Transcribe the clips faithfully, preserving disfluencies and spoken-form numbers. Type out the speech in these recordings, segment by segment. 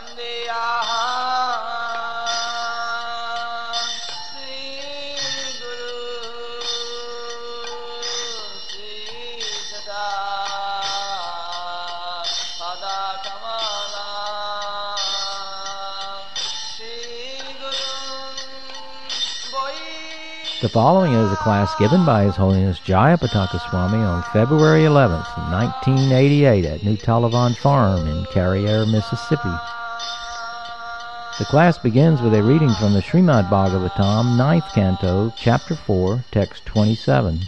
The following is a class given by His Holiness Jayapataka Swami on February eleventh, nineteen eighty-eight at New Talavon Farm in Carriere, Mississippi. The class begins with a reading from the Srimad Bhagavatam, ninth Canto, Chapter four, Text twenty-seven.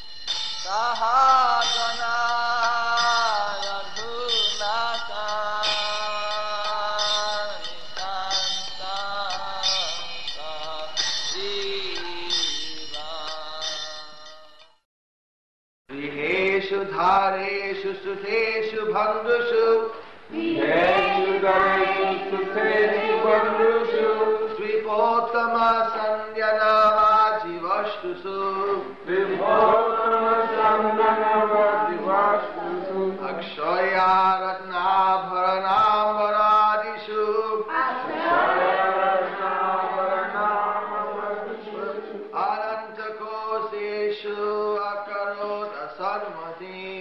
Dhareshu suteshu bhandushu Viheshu dhareshu suteshu bhandushu Svipottama sandyanama jivashtusu Svipottama sandyanama jivashtusu Akshaya ratnabharanam varadishu Akshaya ratnabharanam varadishu Anantakoseshu akarot asarmatim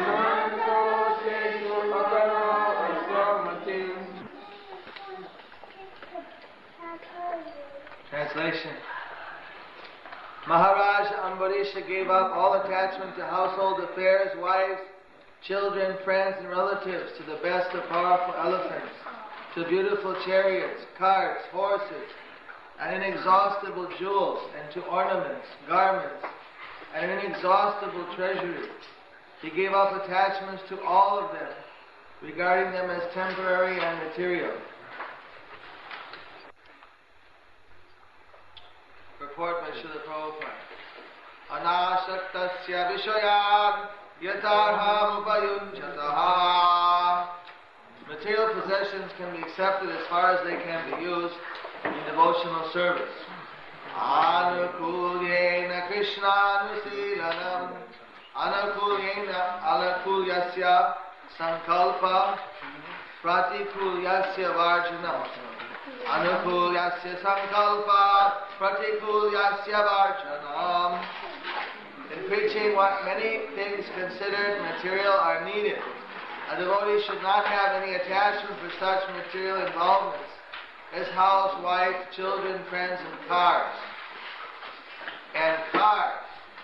Translation. Maharaj Ambarisha gave up all attachment to household affairs, wives, children, friends, and relatives to the best of powerful elephants, to beautiful chariots, carts, horses, and inexhaustible jewels, and to ornaments, garments, and inexhaustible treasury. He gave up attachments to all of them, regarding them as temporary and material. Report by Srila Prabhupada. Anashaktasya vishayam yatarham upayunchataha. Material possessions can be accepted as far as they can be used in devotional service. Anukulyena Krishnanusilanam Anukulyena Alakulyasya Sankalpa Pratikulyasya Varjanam Anukulyasya Sankalpa Pratikulyasya Varjanam. In preaching, what many things considered material are needed. A devotee should not have any attachment for such material involvements as house, wife, children, friends, and cars. And cars.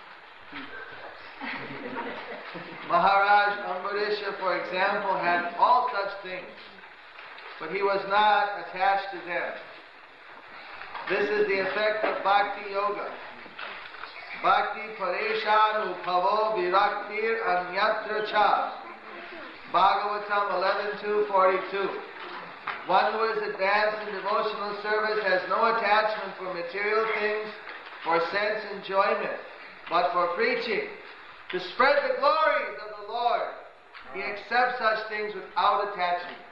Maharaj Ambarisha, for example, had all such things, but he was not attached to them. This is the effect of Bhakti Yoga. Bhakti Pareshanu Pavo Viraktir Anyatra Cha. Bhagavatam eleven two forty-two. One who is advanced in devotional service has no attachment for material things, for sense enjoyment, but for preaching, to spread the glories of the Lord. He accepts such things without attachment.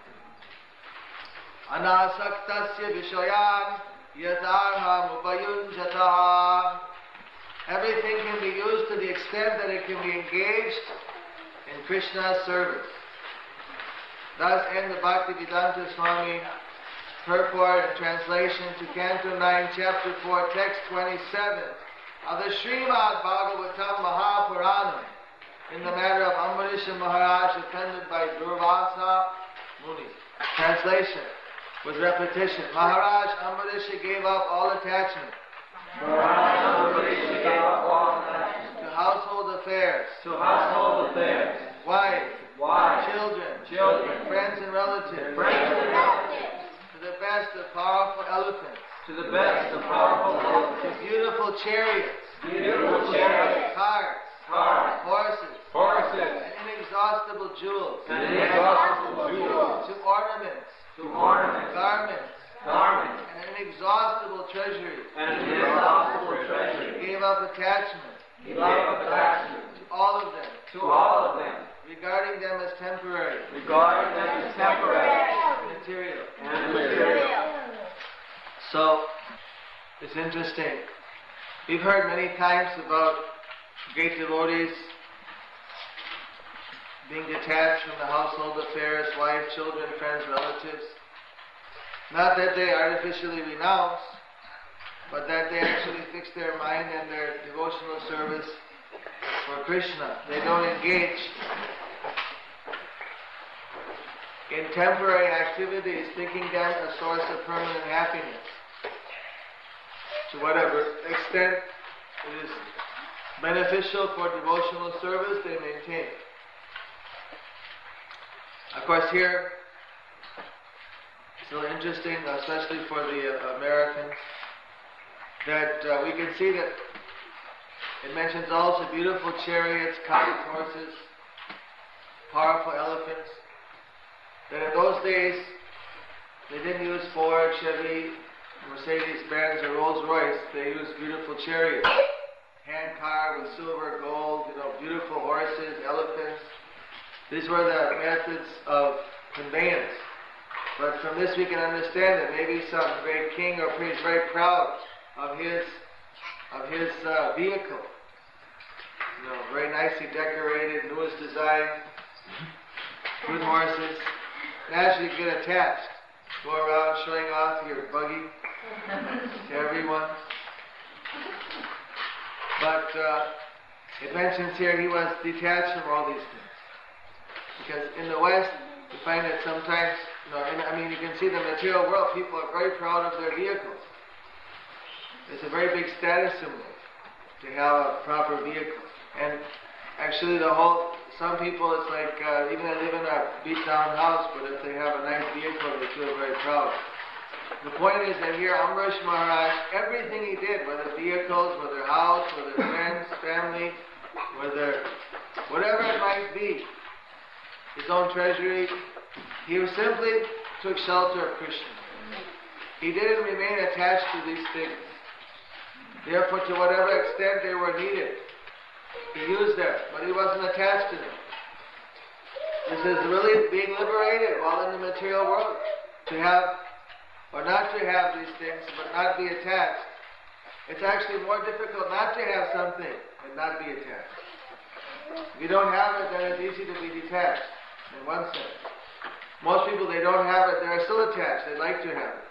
Anasaktasya vishayan yatarham upayunjataha. Everything can be used to the extent that it can be engaged in Krishna's service. Thus end the Bhaktivedanta Swami purport and translation to Canto nine, Chapter four, Text twenty-seven of the Srimad Bhagavatam Mahapuranam in the matter of Ambarisha Maharaj attended by Durvasa Muni. Translation with repetition. Maharaj Ambarisha gave up all attachment Ambarisha gave up all attachment to household affairs, to household affairs, wives, wives, children, children, friends and relatives, friends and relatives, to the best of powerful elephants, to the best of powerful to elephants, beautiful chariots, beautiful chariots, carts, cars, horses, horses, and inexhaustible jewels, and inexhaustible jewels, to ornaments, to ornaments, garments, garments, and an inexhaustible treasury. and an inexhaustible treasure. He gave up attachment He gave up attachment to all of them, to all of them, regarding them as temporary, regarding them as temporary material. and material. So, it's interesting. We've heard many times about great devotees being detached from the household affairs, wife, children, friends, relatives. Not that they artificially renounce, but that they actually fix their mind and their devotional service for Krishna. They don't engage in temporary activities thinking them a source of permanent happiness. To whatever extent it is beneficial for devotional service, they maintain. Of course, here it's so interesting, especially for the uh, Americans, that uh, we can see that it mentions also beautiful chariots, covered horses, powerful elephants. That in those days they didn't use Ford, Chevy, Mercedes-Benz, or Rolls-Royce. They used beautiful chariots, hand-carved with silver, gold, you know, beautiful horses, elephants. These were the methods of conveyance. But from this we can understand that maybe some great king or priest is very proud of his of his uh, vehicle. You know, very nicely decorated, newest design, good horses. Naturally get attached. Go around showing off your buggy to everyone. But uh, it mentions here he was detached from all these things. Because in the West, you find that sometimes, you know, in, I mean, you can see the material world, people are very proud of their vehicles. It's a very big status symbol to have a proper vehicle. And actually the whole, some people, it's like, uh, even they live in a beat-down house, but if they have a nice vehicle, they feel very proud. The point is that here, Amrish Maharaj, everything he did, whether vehicles, whether house, whether friends, family, whether whatever it might be, his own treasury, he simply took shelter of Krishna. He didn't remain attached to these things. Therefore, to whatever extent they were needed, he used them, but he wasn't attached to them. This is really being liberated while in the material world. To have, or not to have these things, but not be attached. It's actually more difficult not to have something and not be attached. If you don't have it, then it's easy to be detached, in one sense. Most people, they don't have it, they're still attached, they like to have it.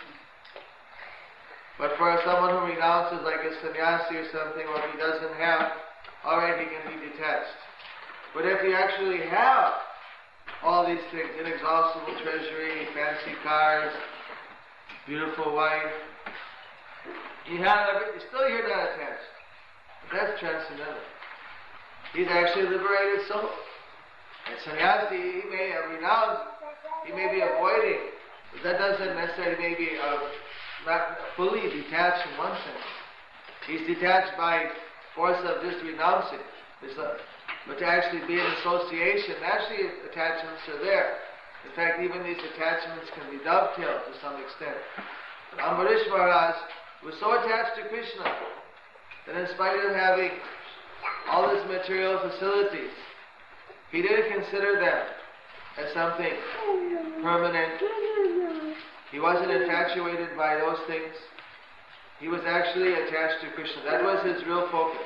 But for someone who renounces, like a sannyasi or something, or if he doesn't have, alright, he can be detached. But if you actually have all these things, inexhaustible treasury, fancy cars, beautiful wife, you have everything, still you're not attached. But that's transcendental. He's actually a liberated soul. And sannyasi, he may have renounced, he may be avoiding, but that doesn't necessarily maybe uh, not fully detached in one sense. He's detached by force of just renouncing. Uh, but to actually be in association, naturally attachments are there. In fact, even these attachments can be dovetailed to some extent. But Ambarish Maharaj was so attached to Krishna that in spite of having all his material facilities, he didn't consider them as something permanent. He wasn't infatuated by those things. He was actually attached to Krishna. That was his real focus.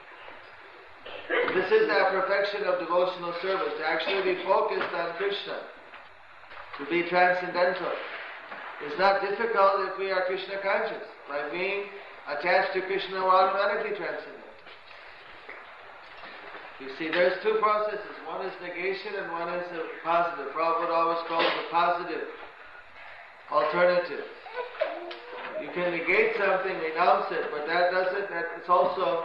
This is that perfection of devotional service, to actually be focused on Krishna, to be transcendental. It's not difficult if we are Krishna conscious. By being attached to Krishna, we're automatically transcendental. You see, there's two processes. One is negation and one is a positive. Prabhupada always calls the positive alternative. You can negate something, renounce it, but that doesn't, that it's also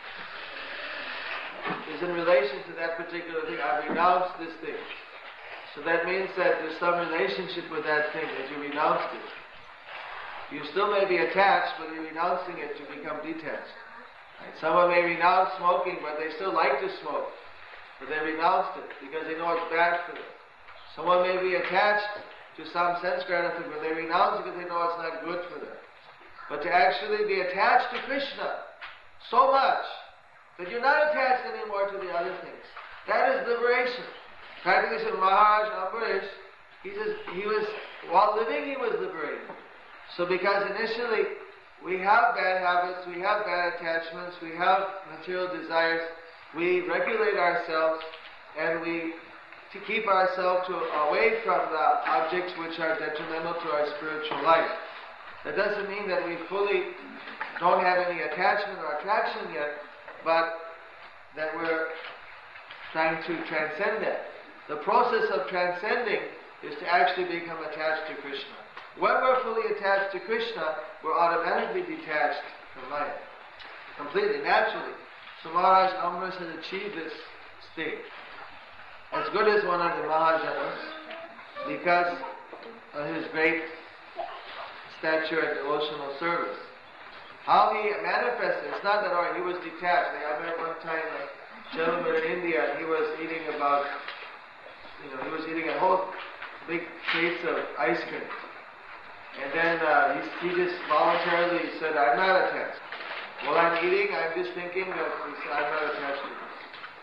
is in relation to that particular thing. I've renounced this thing. So that means that there's some relationship with that thing as you renounced it. You still may be attached, but you're renouncing it to become detached. Right? Someone may renounce smoking, but they still like to smoke. But they renounced it because they know it's bad for them. Someone may be attached to some sense gratification, but they renounce it because they know it's not good for them. But to actually be attached to Krishna so much that you're not attached anymore to the other things, that is liberation. Practically said Maharaj Ambarish, he says he was, while living he was liberated. So because initially we have bad habits, we have bad attachments, we have material desires, we regulate ourselves and we to keep ourselves to, away from the objects which are detrimental to our spiritual life. That doesn't mean that we fully don't have any attachment or attraction yet, but that we're trying to transcend that. The process of transcending is to actually become attached to Krishna. When we're fully attached to Krishna, we're automatically detached from life. Completely, naturally. So Maharaj Amrit has achieved this state. As good as one of the Mahajanas, because of his great stature and devotional service. How he manifested, it's not that, all right, he was detached. Like I met one time a gentleman in India, and he was eating about, you know, he was eating a whole big case of ice cream. And then uh, he, he just voluntarily said, I'm not attached. While I'm eating, I'm just thinking that he said, I'm not attached to this.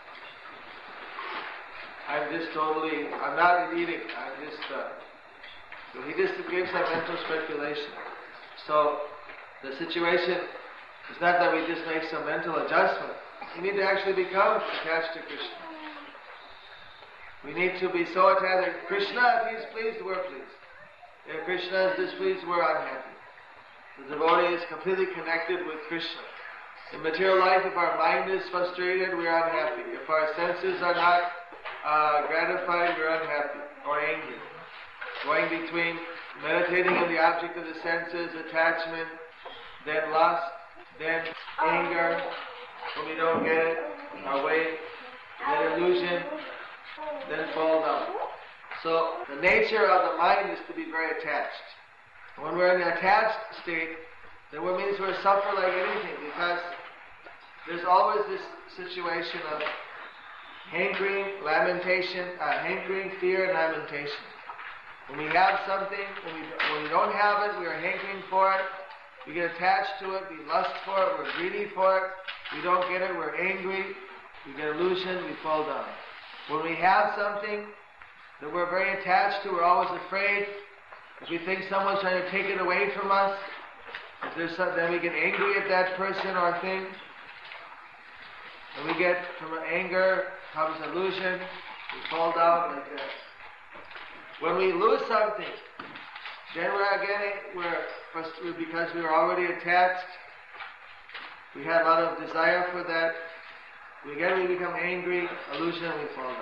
I'm just totally, I'm not eating, I'm just, uh, so he just gives that mental speculation. So the situation is not that we just make some mental adjustment. We need to actually become attached to Krishna. We need to be so attached that Krishna, if he's pleased, we're pleased. If Krishna is displeased, we're unhappy. The devotee is completely connected with Krishna. In material life, if our mind is frustrated, we're unhappy. If our senses are not uh, gratified, we're unhappy or angry. Going between meditating on the object of the senses, attachment, then lust, then anger, when we don't get it, our way, then illusion, then fall down. So the nature of the mind is to be very attached. When we're in an attached state, then it means we'll suffer like anything, because there's always this situation of hankering, lamentation, uh, hankering, fear, and lamentation. When we have something, when we, when we don't have it, we are hankering for it, we get attached to it, we lust for it, we're greedy for it, we don't get it, we're angry, we get illusion, we fall down. When we have something that we're very attached to, we're always afraid. If we think someone's trying to take it away from us, if there's some, then we get angry at that person or thing. And we get, from anger comes illusion, we fall down like that. When we lose something, then we're getting, we're, because we were already attached, we had a lot of desire for that, we again we become angry, illusion, and we fall down.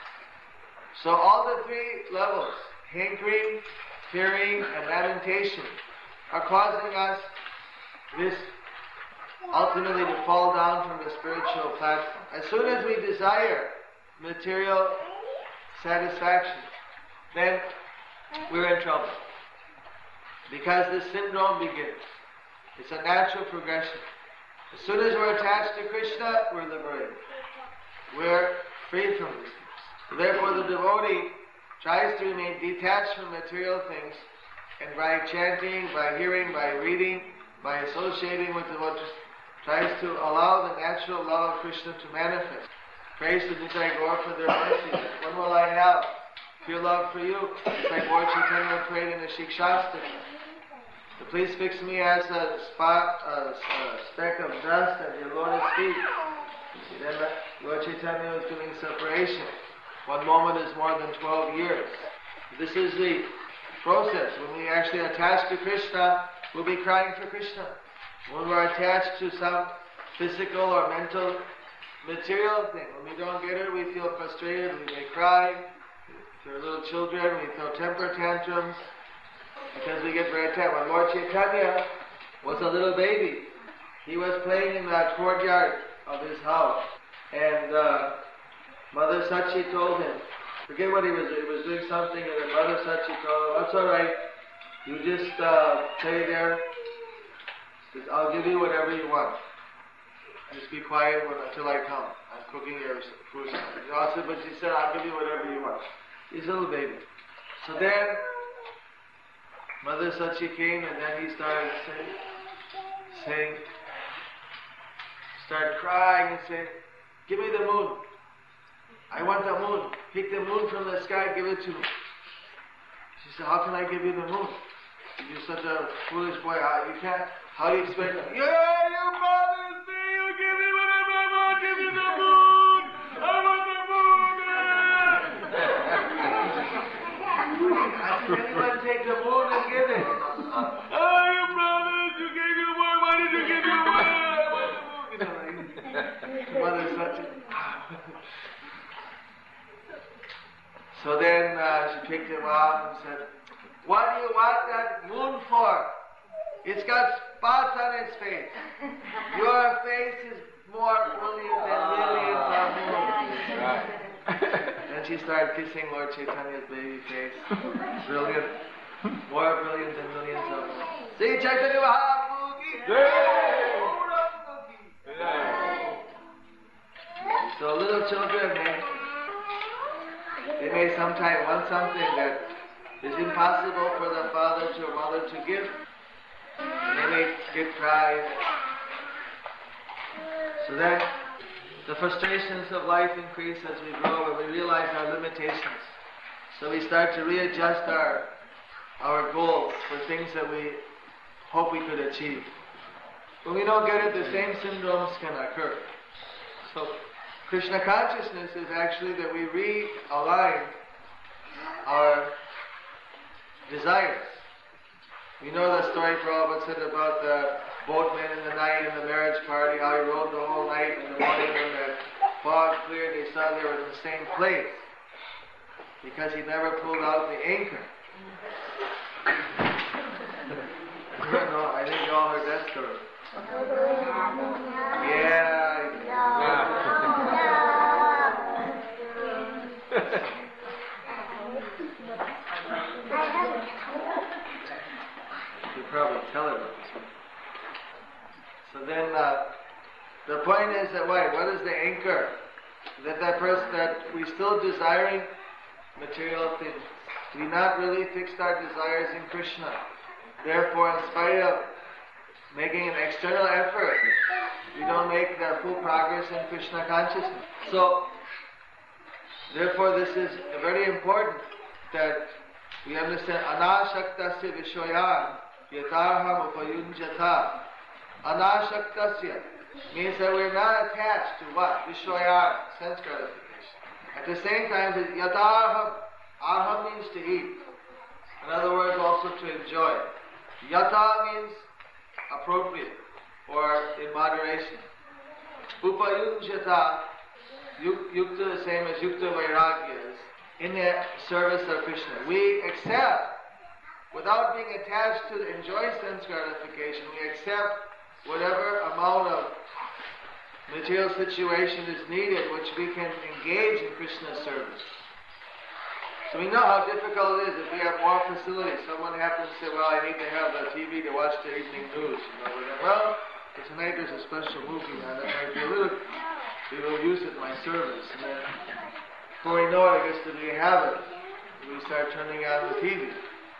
So all the three levels, hankering, fearing, and lamentation, are causing us this ultimately to fall down from the spiritual platform. As soon as we desire material satisfaction, then we're in trouble. Because this syndrome begins. It's a natural progression. As soon as we're attached to Krishna, we're liberated. We're free from these things. Therefore the devotee tries to remain detached from material things, and by chanting, by hearing, by reading, by associating with devotees, tries to allow the natural love of Krishna to manifest. Praise to Nitai Gaur for their mercy. When will I have pure love for you? It's like Lord Chaitanya prayed in the Shikshashtaka. So please fix me as a spot, a, a speck of dust at your lotus feet. Then Lord Chaitanya was doing separation. One moment is more than twelve years. This is the process. When we actually attach to Krishna, we'll be crying for Krishna. When we're attached to some physical or mental material thing, when we don't get it, we feel frustrated, we may cry. If we're little children, we throw temper tantrums because we get very attached. When Lord Chaitanya was a little baby, he was playing in the courtyard of his house, and uh, Mother Sachi told him, forget what he was doing, he was doing something, and then Mother Sachi told him, that's all right, you just uh, stay there, I'll give you whatever you want. Just be quiet when, until I come. I'm cooking your food. You know, said, but she said, I'll give you whatever you want. He's a little baby. So then, Mother Sachi came, and then he started saying, saying, started crying and saying, give me the moon. I want the moon. Pick the moon from the sky, give it to me. She said, how can I give you the moon? You're such a foolish boy. You can't. How do you expect that? Yeah, you bothers me. You give me whatever I want. Give me the moon. I want the moon. anyone take the moon and give it? Oh, you brothers, you gave me the moon. Why did you give me the moon? I want the moon. You know, like, the mother's such a... So then uh, she picked him up and said, what do you want that moon for? It's got spots on its face. Your face is more brilliant than millions of moons. Right. Then she started kissing Lord Chaitanya's baby face. Brilliant. More brilliant than millions of moons. See, Chaitanya Mahaprabhu ki jai! So little children may, they may sometimes want something that is impossible for the father to or mother to give. And they may get pride. So then the frustrations of life increase as we grow and we realize our limitations. So we start to readjust our our goals for things that we hope we could achieve. When we don't get it, the same syndromes can occur. So Krishna consciousness is actually that we realign our desires. We know the story Prabhupada said about the boatman in the night in the marriage party, how he rode the whole night. In the morning when the fog cleared, they saw they were in the same place because he never pulled out the anchor. No, I think you all heard that story. Yeah. You probably tell it. So then, uh, the point is that why? What is the anchor? That that person that we still desiring material things. We not really fixed our desires in Krishna. Therefore, in spite of making an external effort, we don't make the full progress in Krishna consciousness. So, therefore, this is very important that we understand anashaktasya vishoyan yatarham upayunjata. Anashaktasya means that we're not attached to what? Vishoyan, sense gratification. At the same time, yatarham, aham means to eat. In other words, also to enjoy. Yata means appropriate or in moderation. Upayunjata, yukta the same as yukta vairagya is in the service of Krishna. We accept, without being attached to enjoy sense gratification, we accept whatever amount of material situation is needed which we can engage in Krishna's service. So we know how difficult it is if we have more facilities. Someone happens to say, well, I need to have the T V to watch the evening news. You know, we're like, well, tonight there's a special movie on it. Might be a little, we will use it in my service. And then before we know it, I guess that we have it, we start turning on the T V.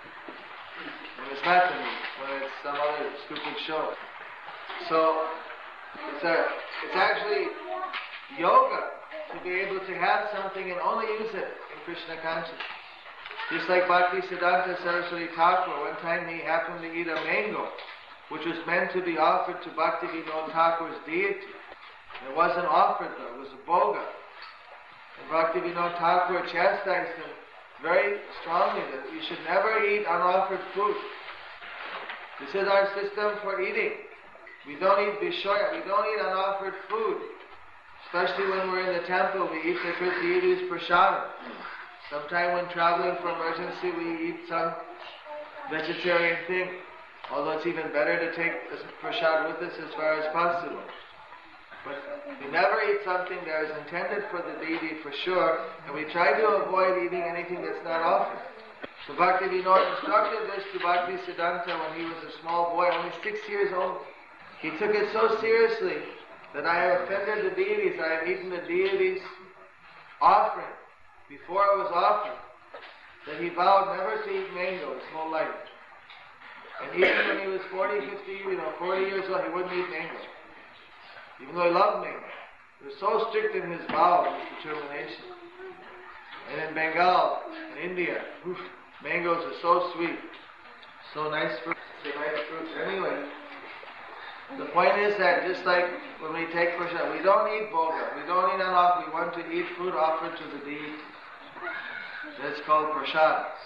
When it's not the news, when it's some other stupid show. So it's, a, it's actually yoga to be able to have something and only use it in Krishna consciousness. Just like Bhaktisiddhanta Saraswati Thakur, one time he happened to eat a mango, which was meant to be offered to Bhaktivinoda Thakur's deity. It wasn't offered though, it was a boga. And Bhaktivinoda Thakur chastised him very strongly that you should never eat unoffered food. This is our system for eating. We don't eat vishoya, we don't eat unoffered food. Especially when we're in the temple, we eat the deity's prasadam. Sometime when traveling for emergency, we eat some vegetarian thing. Although it's even better to take the prasad with us as far as possible. But we never eat something that is intended for the deity for sure, and we try to avoid eating anything that's not offered. So Bhaktivinoda instructed this to Bhaktisiddhanta when he was a small boy, only six years old. He took it so seriously that I have offended the deities, I have eaten the deities' offering before it was offered, that he vowed never to eat mango his whole life. And even when he was forty, fifty, you know, forty years old, he wouldn't eat mango. Even though he loved mango. He was so strict in his vow and his determination. And in Bengal, in India, oof, mangoes are so sweet. So nice fruit. It's a nice fruit. Anyway, the point is that just like when we take prasad, we don't eat boga, we don't eat enough, we want to eat food offered to the deity. That's called prasad.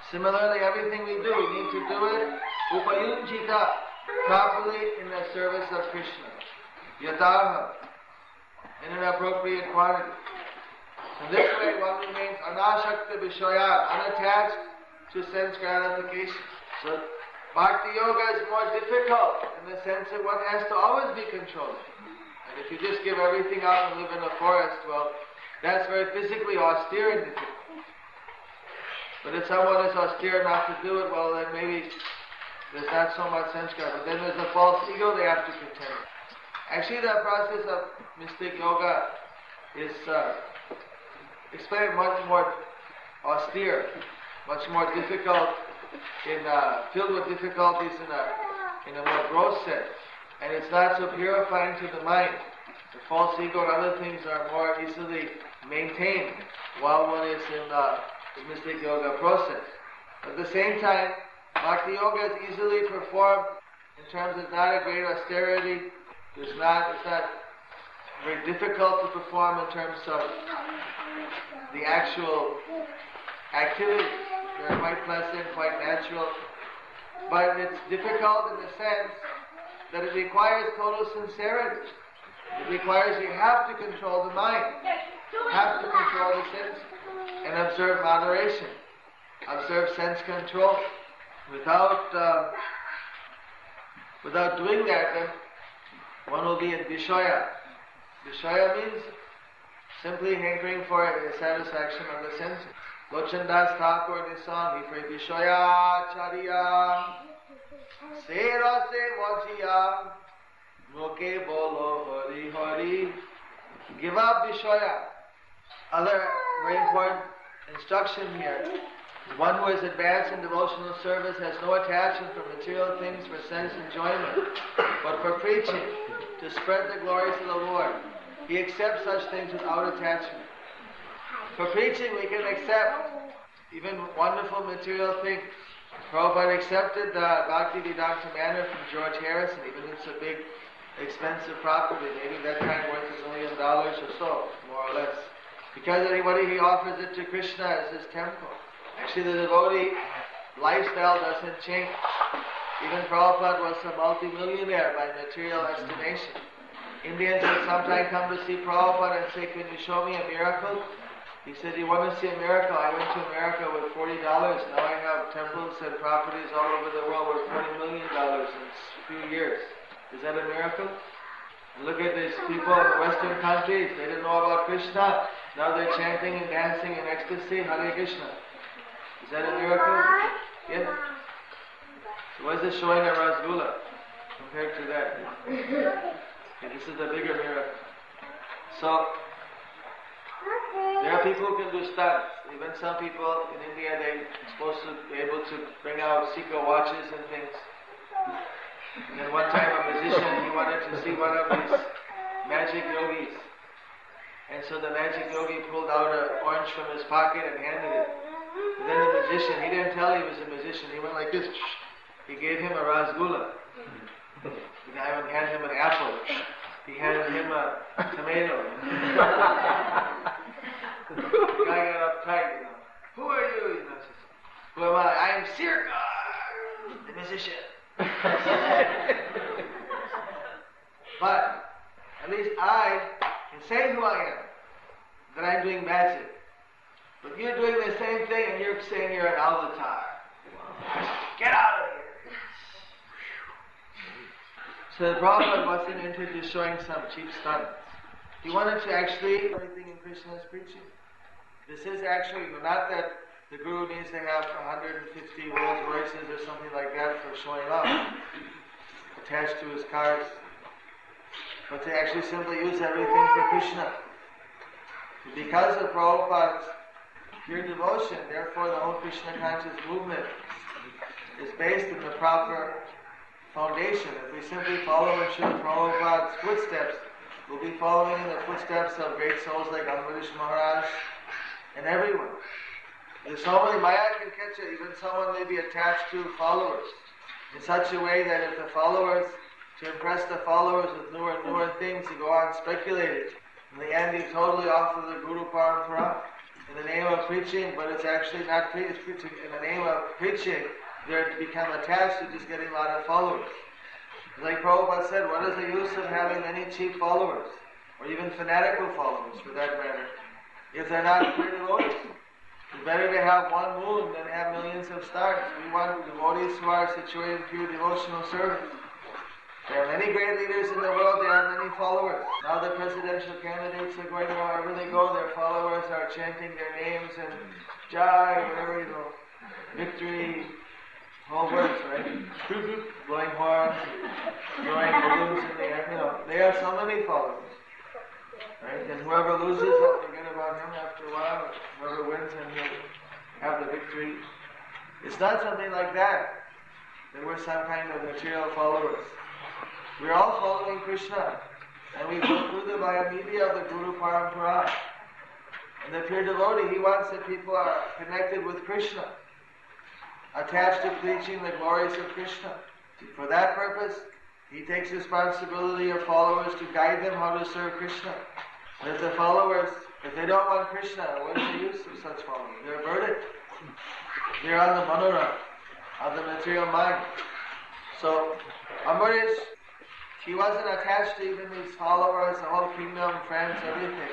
Similarly, everything we do, we need to do it upayunjita, properly in the service of Krishna. Yatharha, in an appropriate quantity. In this way, one remains anashakta vishaya, unattached to sense gratification. So, Bhakti Yoga is more difficult in the sense that one has to always be controlling. And if you just give everything up and live in a forest, well, that's very physically austere and difficult. But if someone is austere enough to do it, well, then maybe there's not so much sense gratification. But then there's the false ego they have to contend with. Actually, the process of mystic yoga is uh, explained much more austere, much more difficult, in uh, filled with difficulties in a in a more gross sense, and it's not so purifying to the mind. The false ego and other things are more easily maintained while one is in uh, the mystic yoga process. At the same time, Bhakti yoga is easily performed in terms of not a great austerity. It's not it's not very difficult to perform in terms of the actual activity. They're quite pleasant, quite natural. But it's difficult in the sense that it requires total sincerity. It requires you have to control the mind, have to control the sense, and observe moderation, observe sense control. Without uh, without doing that, then one will be in Vishaya. Vishaya means simply hankering for the satisfaction of the senses. Lochandas Thakur in his song, he prayed Vishaya Chariya Sera Se Mojiya Moke Bolo Hari Hari. Give up Vishaya. Other very important instruction here. One who is advanced in devotional service has no attachment for material things for sense enjoyment, but for preaching, to spread the glories of the Lord. He accepts such things without attachment. For preaching, we can accept even wonderful material things. Prabhupada accepted the Bhakti Vedanta Manor from George Harrison, even if it's a big, expensive property. Maybe that time worth a million dollars or so, more or less. Because anybody, he offers it to Krishna as his temple. Actually, the devotee lifestyle doesn't change. Even Prabhupada was a multi-millionaire by material estimation. Indians would sometimes come to see Prabhupada and say, "Can you show me a miracle?" He said, "You want to see a miracle? I went to America with forty dollars. Now I have temples and properties all over the world worth forty million dollars in a few years. Is that a miracle?" And look at these people in the Western countries. They didn't know about Krishna. Now they're chanting and dancing in ecstasy, Hare Krishna. Is that a miracle? Yes. So what is it showing a Rasgula compared to that? Okay, this is a bigger miracle. So, there are people who can do stunts. Even some people in India, they're supposed to be able to bring out Seiko watches and things. And then one time a musician, he wanted to see one of these magic yogis. And so the magic yogi pulled out an orange from his pocket and handed it. And then the magician, he didn't tell he was a magician. He went like this. He gave him a rasgula. The guy would hand him an apple. He handed him a tomato. The guy got uptight, you know. "Who are you?" You know, says, "Who am I? I am Sirkar, the musician." But at least I can say who I am, that I'm doing magic. But you're doing the same thing and you're saying you're an avatar. Get out of here. So the Prabhupada wasn't into just showing some cheap stunts. He wanted to actually everything in Krishna's preaching. This is actually not that the Guru needs to have one hundred fifty Rolls Royces or something like that for showing off, attached to his cars, but to actually simply use everything for Krishna. Because of Prabhupada's pure devotion, therefore the whole Krishna conscious movement is based in the proper foundation. If we simply follow in Srila Prabhupada's footsteps, we'll be following in the footsteps of great souls like Ambarish Maharaj and everyone. There's so many, Maya can catch it, even someone may be attached to followers in such a way that if the followers, to impress the followers with newer and newer things, you go on speculating. In the end, you totally off of the Guru Parampara. in the name of preaching, but it's actually not pre- it's preaching. In the name of preaching, they're become attached to just getting a lot of followers. Like Prabhupada said, what is the use of having many cheap followers, or even fanatical followers for that matter, if they're not pure devotees? It's better to have one moon than have millions of stars. We want devotees who are situated in pure devotional service. There are many great leaders in the world, they have many followers. Now the presidential candidates are going, wherever they go, their followers are chanting their names and Jai, whatever, you know, victory, all words, right? Blowing horns, throwing balloons in the air, you know. They have so many followers, right? And whoever loses, they'll forget about him after a while. Whoever wins, and he'll have the victory. It's not something like that, that we're some kind of material followers. We're all following Krishna, and we go through the via media of the Guru Parampara. And the pure devotee, he wants that people are connected with Krishna, attached to preaching the glories of Krishna. For that purpose, he takes responsibility of followers to guide them how to serve Krishna. And if the followers, if they don't want Krishna, what is the use of such followers? They're a burden. They're on the manora, of the material mind. So, Ambarish, he wasn't attached to even these followers, the whole kingdom, friends, everything.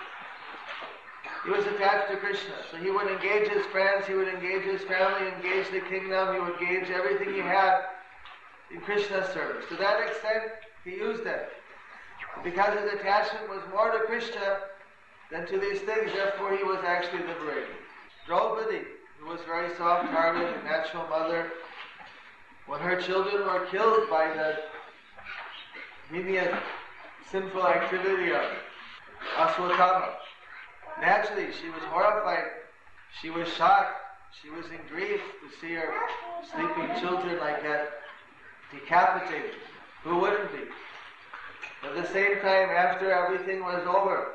He was attached to Krishna. So he would engage his friends, he would engage his family, engage the kingdom, he would engage everything he had in Krishna's service. To that extent, he used them. Because his attachment was more to Krishna than to these things, therefore he was actually liberated. Draupadi, who was very soft-hearted, a natural mother, when her children were killed by the heinous, sinful activity of Aswatthama, naturally she was horrified, she was shocked, she was in grief to see her sleeping children like that decapitated. Who wouldn't be? But at the same time, after everything was over,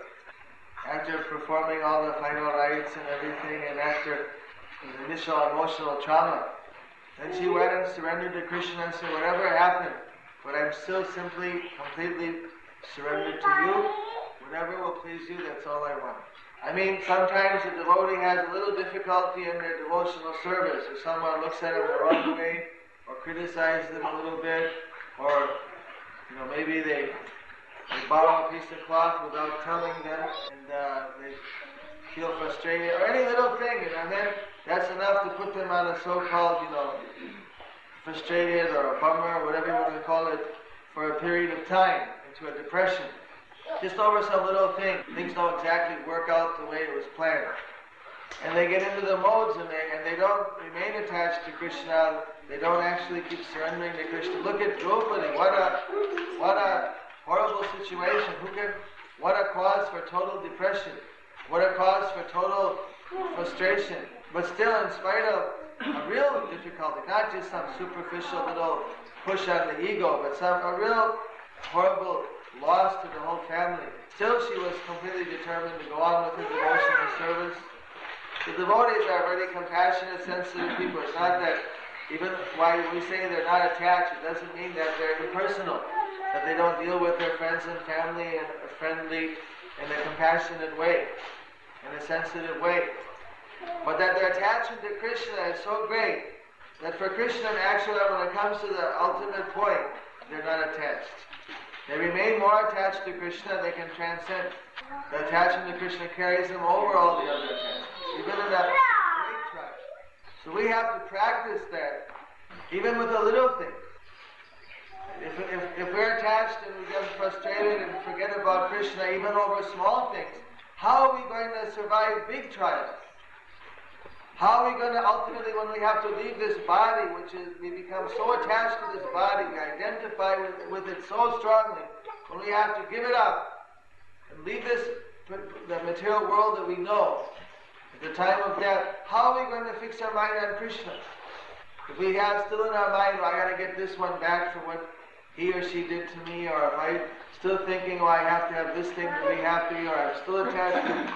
after performing all the final rites and everything, and after the initial emotional trauma, then she went and surrendered to Krishna and said, whatever happened, but I'm still simply, completely surrendered to you. Whatever will please you, that's all I want. I mean, sometimes a devotee has a little difficulty in their devotional service. If someone looks at them the wrong way, or criticizes them a little bit, or, you know, maybe they, they borrow a piece of cloth without telling them, and uh, they feel frustrated, or any little thing, you know, and then that's enough to put them on a so-called, you know, frustrated or a bummer, or whatever you want to call it, for a period of time, into a depression. Just over some little thing. Things don't exactly work out the way it was planned. And they get into the modes and they and they don't remain attached to Krishna. They don't actually keep surrendering to Krishna. Look at Draupadi. What a what a horrible situation. Who can what a cause for total depression. What a cause for total frustration. But still, in spite of a real difficulty, not just some superficial little push on the ego, but some a real horrible loss to the whole family. Still, she was completely determined to go on with her devotional service. The devotees are very compassionate, sensitive people. It's not that, even while we say they're not attached, it doesn't mean that they're impersonal, that they don't deal with their friends and family in a friendly, in a compassionate way, in a sensitive way. But that their attachment to Krishna is so great that for Krishna, actually, when it comes to the ultimate point, they're not attached. They remain more attached to Krishna, they can transcend. The attachment to Krishna carries them over all the other attachments, even in that great tribe. So we have to practice that, even with the little things. If, if, if we're attached and we get frustrated and forget about Krishna, even over small things, how are we going to survive big trials? How are we going to ultimately, when we have to leave this body, which is, we become so attached to this body, we identify with, with it so strongly, when we have to give it up and leave this, the material world that we know, at the time of death, how are we going to fix our mind on Krishna? If we have still in our mind, well, I got to get this one back for what he or she did to me, or if I'm still thinking, oh, I have to have this thing to be happy, or I'm still attached to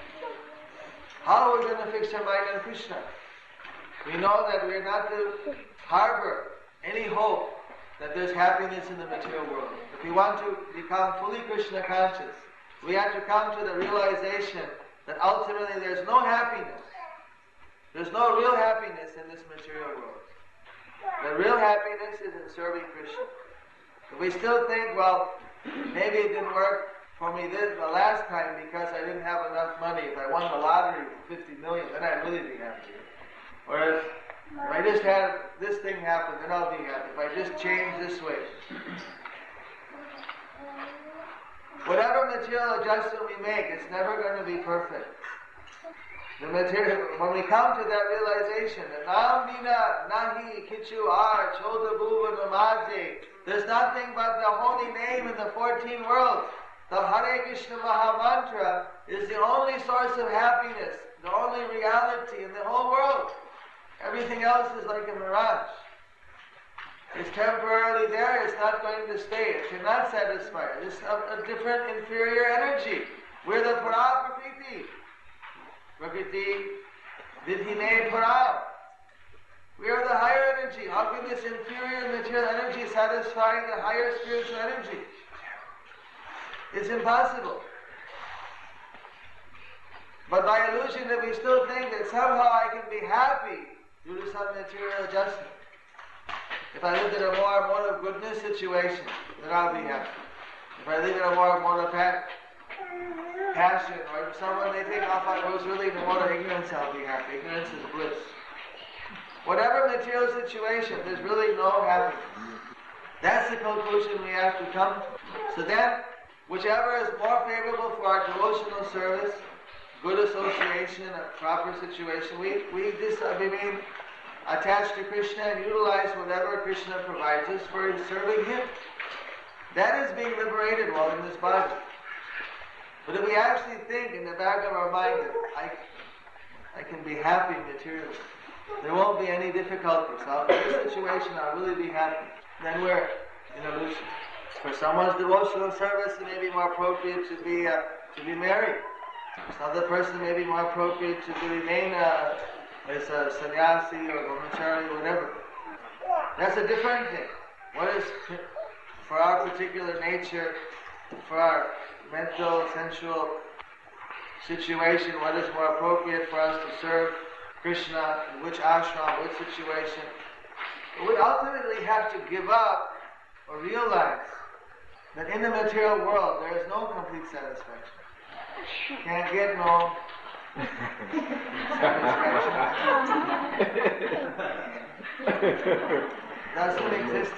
how are we going to fix our mind on Krishna? We know that we are not to harbor any hope that there's happiness in the material world. If we want to become fully Krishna conscious, we have to come to the realization that ultimately there's no happiness. There's no real happiness in this material world. The real happiness is in serving Krishna. If we still think, well, maybe it didn't work for me this the last time because I didn't have enough money. If I won the lottery for fifty million, then I'd really be happy. Or if, if I just had this thing happen, then I'll be happy. If I just change this way. Whatever material adjustment we make, it's never going to be perfect. The material, when we come to that realization that Nam Bina Nahi Kichu Ar Choda Bhuva Namaze, there's nothing but the holy name in the fourteen worlds. The Hare Krishna Maha Mantra is the only source of happiness, the only reality in the whole world. Everything else is like a mirage. It's temporarily there, it's not going to stay, it cannot satisfy. It's a, a different inferior energy. We're the Para Prakriti. Prakriti Vidhine Para. We are the higher energy. How can this inferior material energy satisfy the higher spiritual energy? It's impossible. But by illusion that we still think that somehow I can be happy due to some material adjustment. If I live in a more mode of goodness situation, then I'll be happy. If I live in a more mode of pa- passion, or if someone they think oh, if I was really in a mode of ignorance, I'll be happy. Ignorance is bliss. Whatever material situation, there's really no happiness. That's the conclusion we have to come to. So then, whichever is more favorable for our devotional service, good association, a proper situation, we we just I mean attach to Krishna and utilize whatever Krishna provides us for serving Him. That is being liberated while in this body. But if we actually think in the back of our mind that I I can be happy materially, there won't be any difficulties. So in this situation I'll really be happy. Then we're in illusion. For someone's devotional service, it may be more appropriate to be uh, to be married. For another person, may be more appropriate to remain uh, as a sannyasi or brahmachari, whatever. That's a different thing. What is for our particular nature, for our mental, sensual situation, what is more appropriate for us to serve Krishna, in which ashram, which situation? We ultimately have to give up or realize that in the material world there is no complete satisfaction. Can't get no satisfaction. Doesn't exist.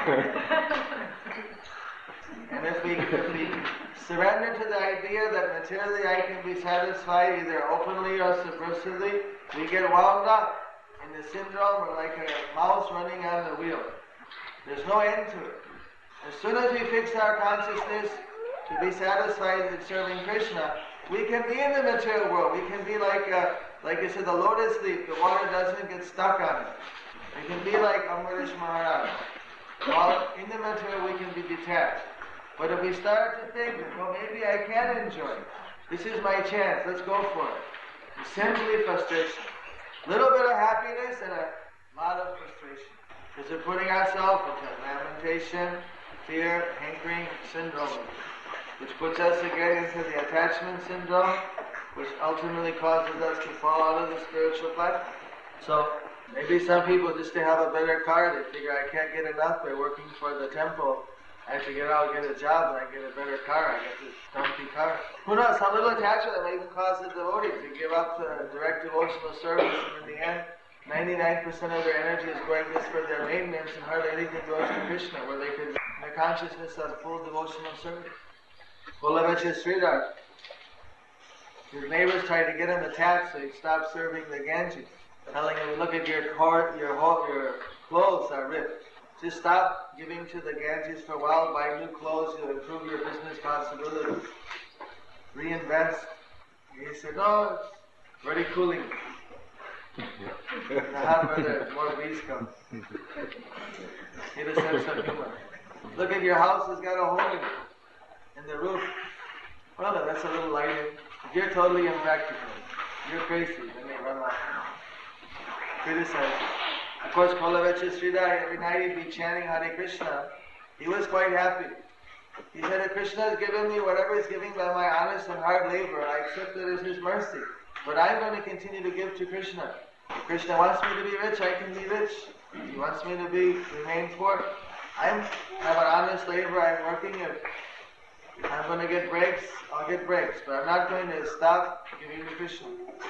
And if we, if we surrender to the idea that materially I can be satisfied either openly or subversively, we get wound up in the syndrome of like a mouse running on the wheel. There's no end to it. As soon as we fix our consciousness to be satisfied in serving Krishna, we can be in the material world. We can be like, a, like I said, the lotus leaf. The water doesn't get stuck on it. We can be like Amrish Maharaj. While in the material, we can be detached. But if we start to think that, well, maybe I can enjoy it. This is my chance. Let's go for it. It's simply frustration. A little bit of happiness and a lot of frustration. Because we're putting ourselves into lamentation, fear, hankering syndrome, which puts us again into the attachment syndrome, which ultimately causes us to fall out of the spiritual platform. So maybe some people, just to have a better car, they figure I can't get enough by working for the temple. I have to get out, get a job, and I get a better car. I get this dumpy car. Who knows? Some little attachment may even cause the devotee to give up the direct devotional service, and in the end, ninety-nine percent of their energy is going just for their maintenance, and hardly anything goes to Krishna, where they could in the consciousness of full devotional service. Kulavachya Sridhar, his neighbors tried to get him attached, so he stopped serving the Ganges, telling him, "Look at your cord, your whole, your clothes are ripped. Just stop giving to the Ganges for a while, buy new clothes, you'll improve your business possibilities. Reinvest." And he said, "No, it's very cooling. In the hot weather, more breeze comes." He had a sense of humor. "Look at your house has got a hole in it, in the roof. Well, that's a little lighting. If you're totally impractical, you're crazy." Then they run off. Criticize. Of course, Kulavachya Sridhar, every night he'd be chanting Hare Krishna. He was quite happy. He said that Krishna has given me whatever he's giving by my honest and hard labor. I accept it as his mercy. But I'm going to continue to give to Krishna. If Krishna wants me to be rich, I can be rich. If he wants me to be remain poor, I have an honest labor. I'm working. If I'm going to get breaks, I'll get breaks. But I'm not going to stop giving to Krishna.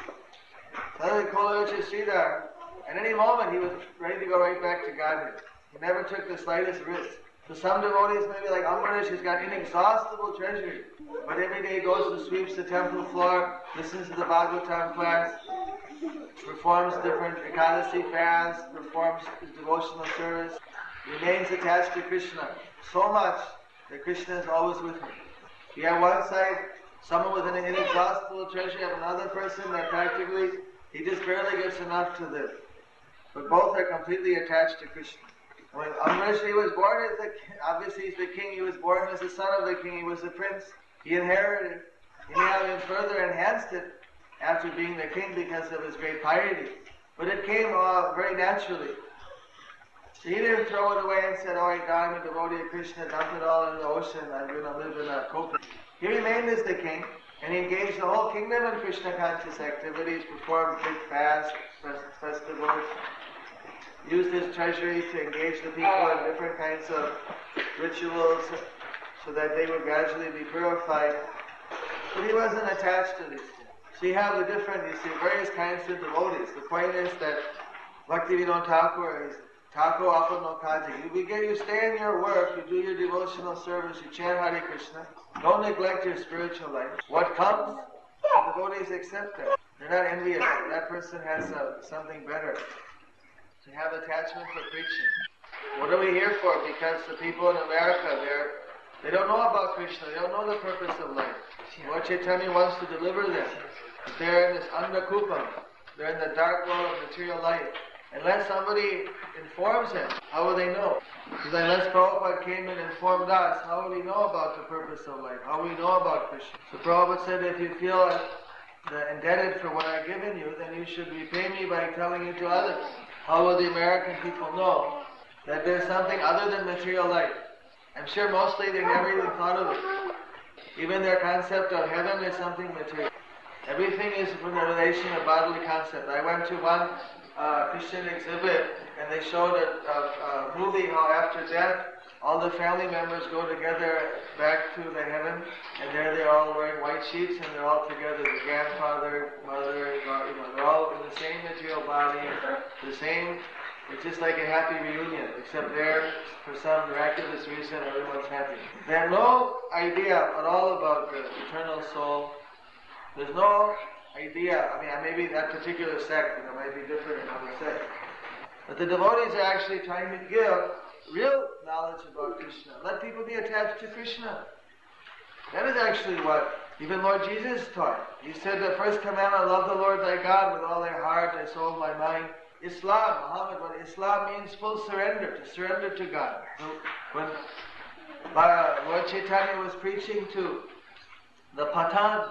Suddenly Kolovich Sridhar, at any moment he was ready to go right back to Godhead. He never took the slightest risk. So some devotees, maybe like Ambarish, has got inexhaustible treasury. But every day he goes and sweeps the temple floor, listens to the Bhagavatam class, performs different Ekadasi fasts, performs his devotional service, remains attached to Krishna so much that Krishna is always with him. You have one side, someone with an inexhaustible treasury, you have another person that practically, he just barely gets enough to live. But both are completely attached to Krishna. When Ambarish was born as the king, obviously he's the king, he was born as the son of the king, he was the prince, he inherited it. He may have even further enhanced it after being the king because of his great piety. But it came uh, very naturally. So he didn't throw it away and said, oh, I'm a devotee of Krishna, dump it all in the ocean, I'm going to live in a coping. He remained as the king, and he engaged the whole kingdom in Krishna conscious activities, performed big fasts, festivals, used his treasury to engage the people in different kinds of rituals so that they would gradually be purified. But he wasn't attached to these things. So you have the different, you see, various kinds of devotees. The point is that Bhaktivinoda Thakur is Thakur Apano Kaji. You begin, you stay in your work, you do your devotional service, you chant Hare Krishna. Don't neglect your spiritual life. What comes, the devotees accept that. They're not envious. That person has uh, something better. To have attachment for preaching. What are we here for? Because the people in America, they're, they don't know about Krishna. They don't know the purpose of life. Lord Chaitanya wants to deliver them. They're in this andakupam. They're in the dark world of material life. Unless somebody informs them, how will they know? Because unless Prabhupada came and informed us, how will we know about the purpose of life? How will we know about Krishna? So Prabhupada said, if you feel uh, indebted for what I've given you, then you should repay me by telling it to others. How will the American people know that there's something other than material life? I'm sure mostly they never even thought of it. Even their concept of heaven is something material. Everything is from the relation of bodily concept. I went to one uh, Christian exhibit and they showed a, a, a movie how after death all the family members go together back to the heaven, and there they're all wearing white sheets and they're all together, the grandfather, mother, you know, they're all in the same material body, the same, it's just like a happy reunion, except there, for some miraculous reason, everyone's happy. They have no idea at all about the eternal soul. There's no idea, I mean, maybe that particular sect, you know, might be different in other sects. But the devotees are actually trying to give real knowledge about Krishna. Let people be attached to Krishna. That is actually what even Lord Jesus taught. He said the first commandment, love the Lord thy God with all thy heart, thy soul, thy mind. Islam, Muhammad, what Islam means full surrender, to surrender to God. When uh, Lord Chaitanya was preaching to the Pathans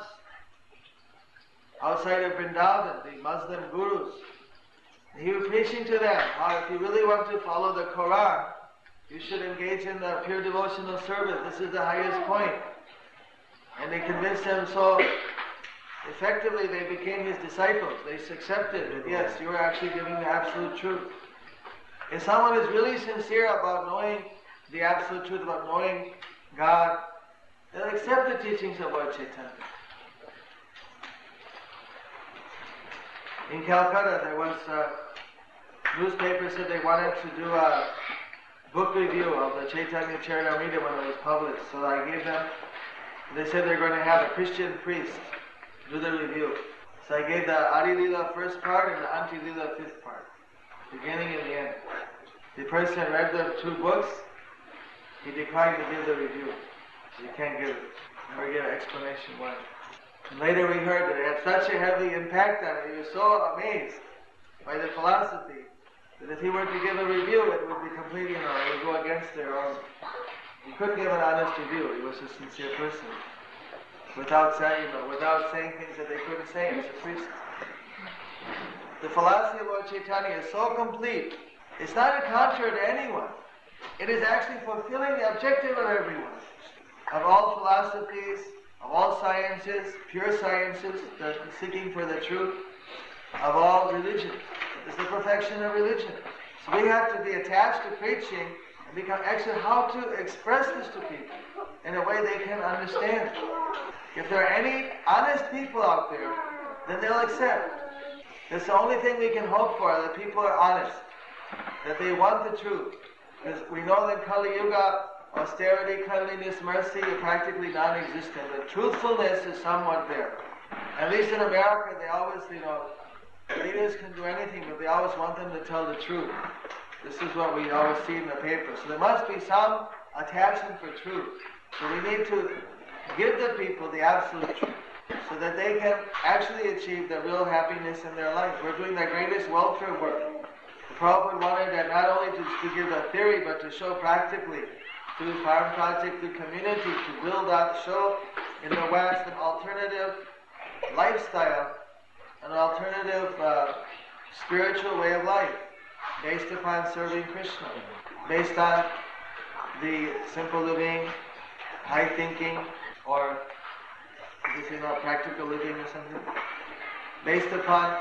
outside of Vrindavan, the Muslim gurus, he was preaching to them how if you really want to follow the Quran, you should engage in the pure devotional service. This is the highest point. And they convinced him so effectively they became his disciples. They accepted that yes, you are actually giving the absolute truth. If someone is really sincere about knowing the absolute truth, about knowing God, they'll accept the teachings of Lord Chaitanya. In Calcutta, there was a newspaper said they wanted to do a book review of the Chaitanya Charitamrita when it was published. So I gave them, they said they're going to have a Christian priest do the review. So I gave the Adi Lila first part and the Anti Lila fifth part, beginning and the end. The person read the two books, he declined to give the review. You can't give it, or give an explanation why. And later we heard that it had such a heavy impact on him, he was so amazed by the philosophy, that if he were to give a review, it would be completely, you know, it would go against their own. He couldn't give an honest review. He was a sincere person. Without saying, you know, without saying things that they couldn't say as a priest. The philosophy of Lord Chaitanya is so complete, it's not a contrary to anyone. It is actually fulfilling the objective of everyone. of all philosophies, of all sciences, pure sciences, the seeking for the truth, of all religions. It's the perfection of religion. So we have to be attached to preaching and become excellent how to express this to people in a way they can understand. If there are any honest people out there, then they'll accept. It's the only thing we can hope for, that people are honest, that they want the truth. Because we know that Kali Yuga, austerity, cleanliness, mercy are practically non-existent, but truthfulness is somewhat there. At least in America, they always, you know, leaders can do anything, but they always want them to tell the truth. This is what we always see in the paper. So there must be some attachment for truth. So we need to give the people the absolute truth, so that they can actually achieve the real happiness in their life. We're doing the greatest welfare work. The Prabhupada wanted that not only to, to give the theory, but to show practically through farm project, through community, to build out, show in the West an alternative lifestyle, an alternative uh, spiritual way of life, based upon serving Krishna, based on the simple living, high thinking, or you know, practical living or something, based upon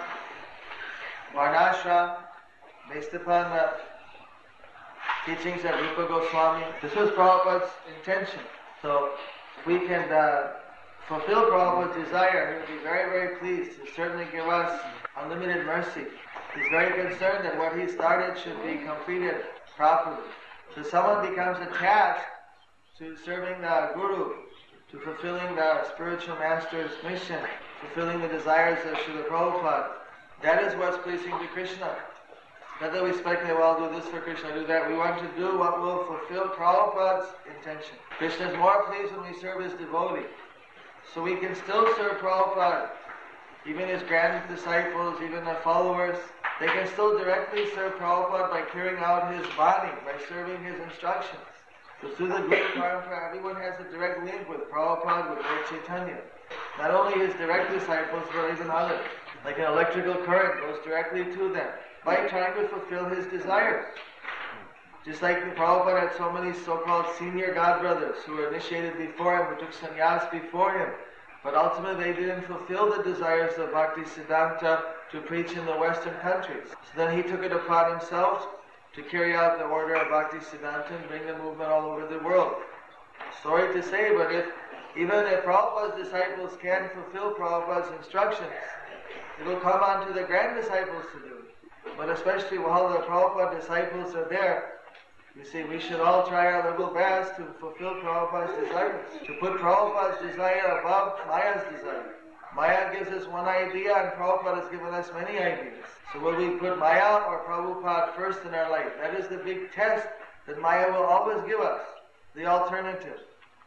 Varnashram, based upon the teachings of Rupa Goswami. This was Prabhupada's intention. So if we can uh, fulfill Prabhupada's desire, he would be very, very pleased to certainly give us unlimited mercy. He's very concerned that what he started should be completed properly. So someone becomes attached to serving the Guru, to fulfilling the spiritual master's mission, fulfilling the desires of Srila Prabhupada. That is what's pleasing to Krishna. Not that we speculate, well, I'll do this for Krishna, do that. We want to do what will fulfill Prabhupada's intention. Krishna is more pleased when we serve his devotee. So we can still serve Prabhupada, even his grand disciples, even the followers. They can still directly serve Prabhupada by carrying out his body, by serving his instructions. So through the Guru Parampara, everyone has a direct link with Prabhupada, with Lord Chaitanya. Not only his direct disciples, but even others. Like an electrical current goes directly to them, by trying to fulfill his desires. Just like the Prabhupada had so many so-called senior godbrothers who were initiated before him, who took sannyas before him, but ultimately they didn't fulfill the desires of Bhaktisiddhanta to preach in the Western countries. So then he took it upon himself to carry out the order of Bhaktisiddhanta and bring the movement all over the world. Sorry to say, but if even if Prabhupada's disciples can't fulfill Prabhupada's instructions, it will come on to the grand disciples to do it. But especially while the Prabhupada disciples are there, you see, we should all try our level best to fulfill Prabhupada's desires, to put Prabhupada's desire above Maya's desire. Maya gives us one idea and Prabhupada has given us many ideas. So will we put Maya or Prabhupada first in our life? That is the big test that Maya will always give us, the alternative.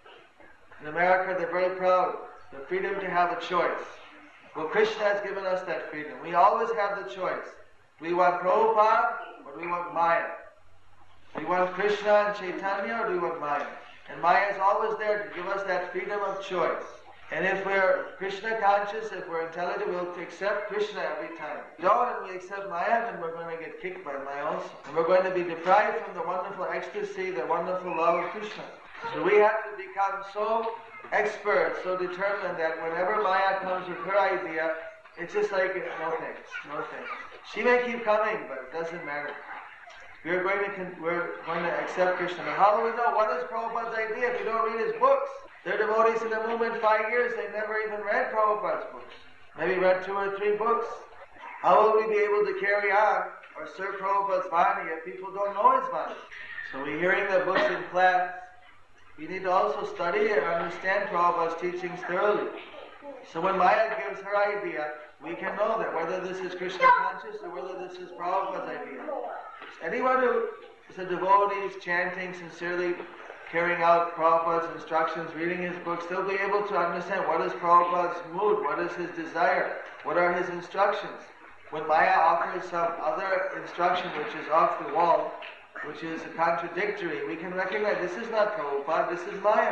In America, they're very proud, the freedom to have a choice. Well, Krishna has given us that freedom. We always have the choice. Do we want Prabhupada or do we want Maya? Do we want Krishna and Chaitanya or do we want Maya? And Maya is always there to give us that freedom of choice. And if we're Krishna conscious, if we're intelligent, we'll accept Krishna every time. If we don't and we accept Maya, then we're going to get kicked by Maya also. And we're going to be deprived from the wonderful ecstasy, the wonderful love of Krishna. So we have to become so expert, so determined that whenever Maya comes with her idea, it's just like, no thanks, no thanks. She may keep coming, but it doesn't matter. We're going to con- we're going to accept Krishna. Now, how do we know what is Prabhupada's idea if we don't read his books? They're devotees in the movement five years, they never even read Prabhupada's books. Maybe read two or three books. How will we be able to carry on or serve Prabhupada's Vani if people don't know his Vani? So we're hearing the books in class. We need to also study and understand Prabhupada's teachings thoroughly. So when Maya gives her idea, we can know that whether this is Krishna conscious or whether this is Prabhupada's idea. Anyone who is a devotee, is chanting sincerely, carrying out Prabhupada's instructions, reading his books, they'll be able to understand what is Prabhupada's mood, what is his desire, what are his instructions. When Maya offers some other instruction which is off the wall, which is contradictory, we can recognize this is not Prabhupada, this is Maya.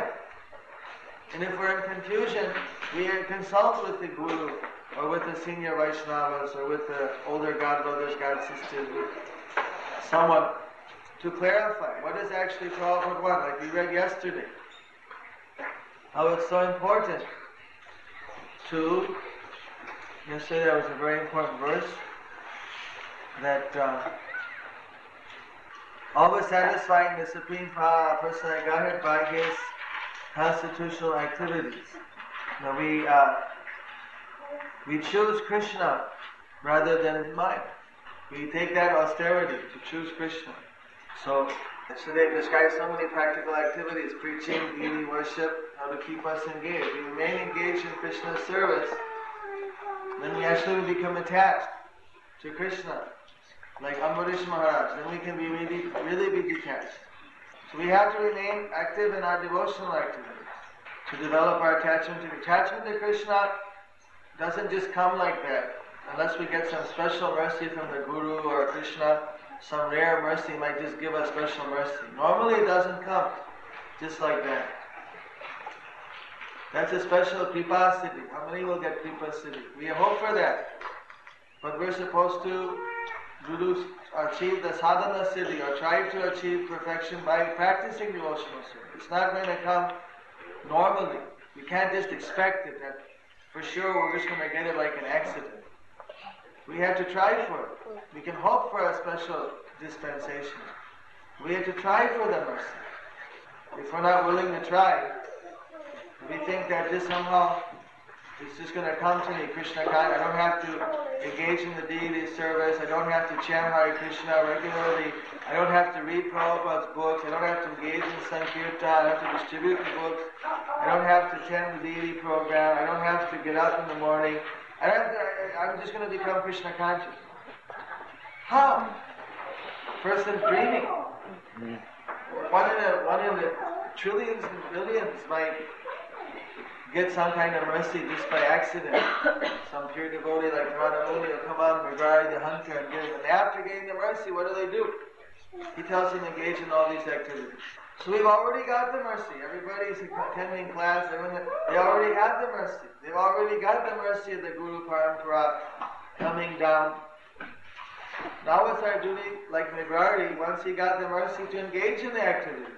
And if we're in confusion, we consult with the Guru, or with the senior Vaishnavas, or with the older God brothers, God sisters, with someone to clarify what is actually Prabhupada want, like we read yesterday. how it's so important to, yesterday there was a very important verse, that uh, always satisfying the Supreme Personality of Godhead by his constitutional activities. Now we uh, we choose Krishna rather than mind. We take that austerity to choose Krishna. So yesterday described so many practical activities: preaching, deity worship, how to keep us engaged. We remain engaged in Krishna's service, then we actually become attached to Krishna, like Ambarish Maharaj. Then we can be really, really be detached. So we have to remain active in our devotional activities to develop our attachment to attachment to Krishna. Doesn't just come like that. Unless we get some special mercy from the Guru or Krishna, some rare mercy might just give us special mercy. Normally it doesn't come just like that. That's a special Kripa Siddhi. How many will get Kripa Siddhi? We hope for that. But we're supposed to Guru achieve the sadhana siddhi, or try to achieve perfection by practicing devotional service. It's not going to come normally. We can't just expect it, that for sure we're just going to get it like an accident. We have to try for it. We can hope for a special dispensation. We have to try for the mercy. If we're not willing to try, we think that this somehow it's just going to come to me, Krishna Khan. I don't have to engage in the deity service. I don't have to chant Hare Krishna regularly. I don't have to read Prabhupada's books. I don't have to engage in Sankirtan. I don't have to distribute the books. I don't have to attend the deity program. I don't have to get up in the morning. I don't have to, I, I'm just going to become Krishna conscious. How? Person's dreaming. One in, a, one in the trillions and billions might get some kind of mercy just by accident. Some pure devotee like Radha Muni will come on, Mrigari the hunter, and give them. And after getting the mercy, what do they do? He tells them to engage in all these activities. So we've already got the mercy. Everybody's attending class. They already have the mercy. They've already got the mercy of the Guru Parampara coming down. Now it's our duty, like Mrigari, once he got the mercy, to engage in the activities.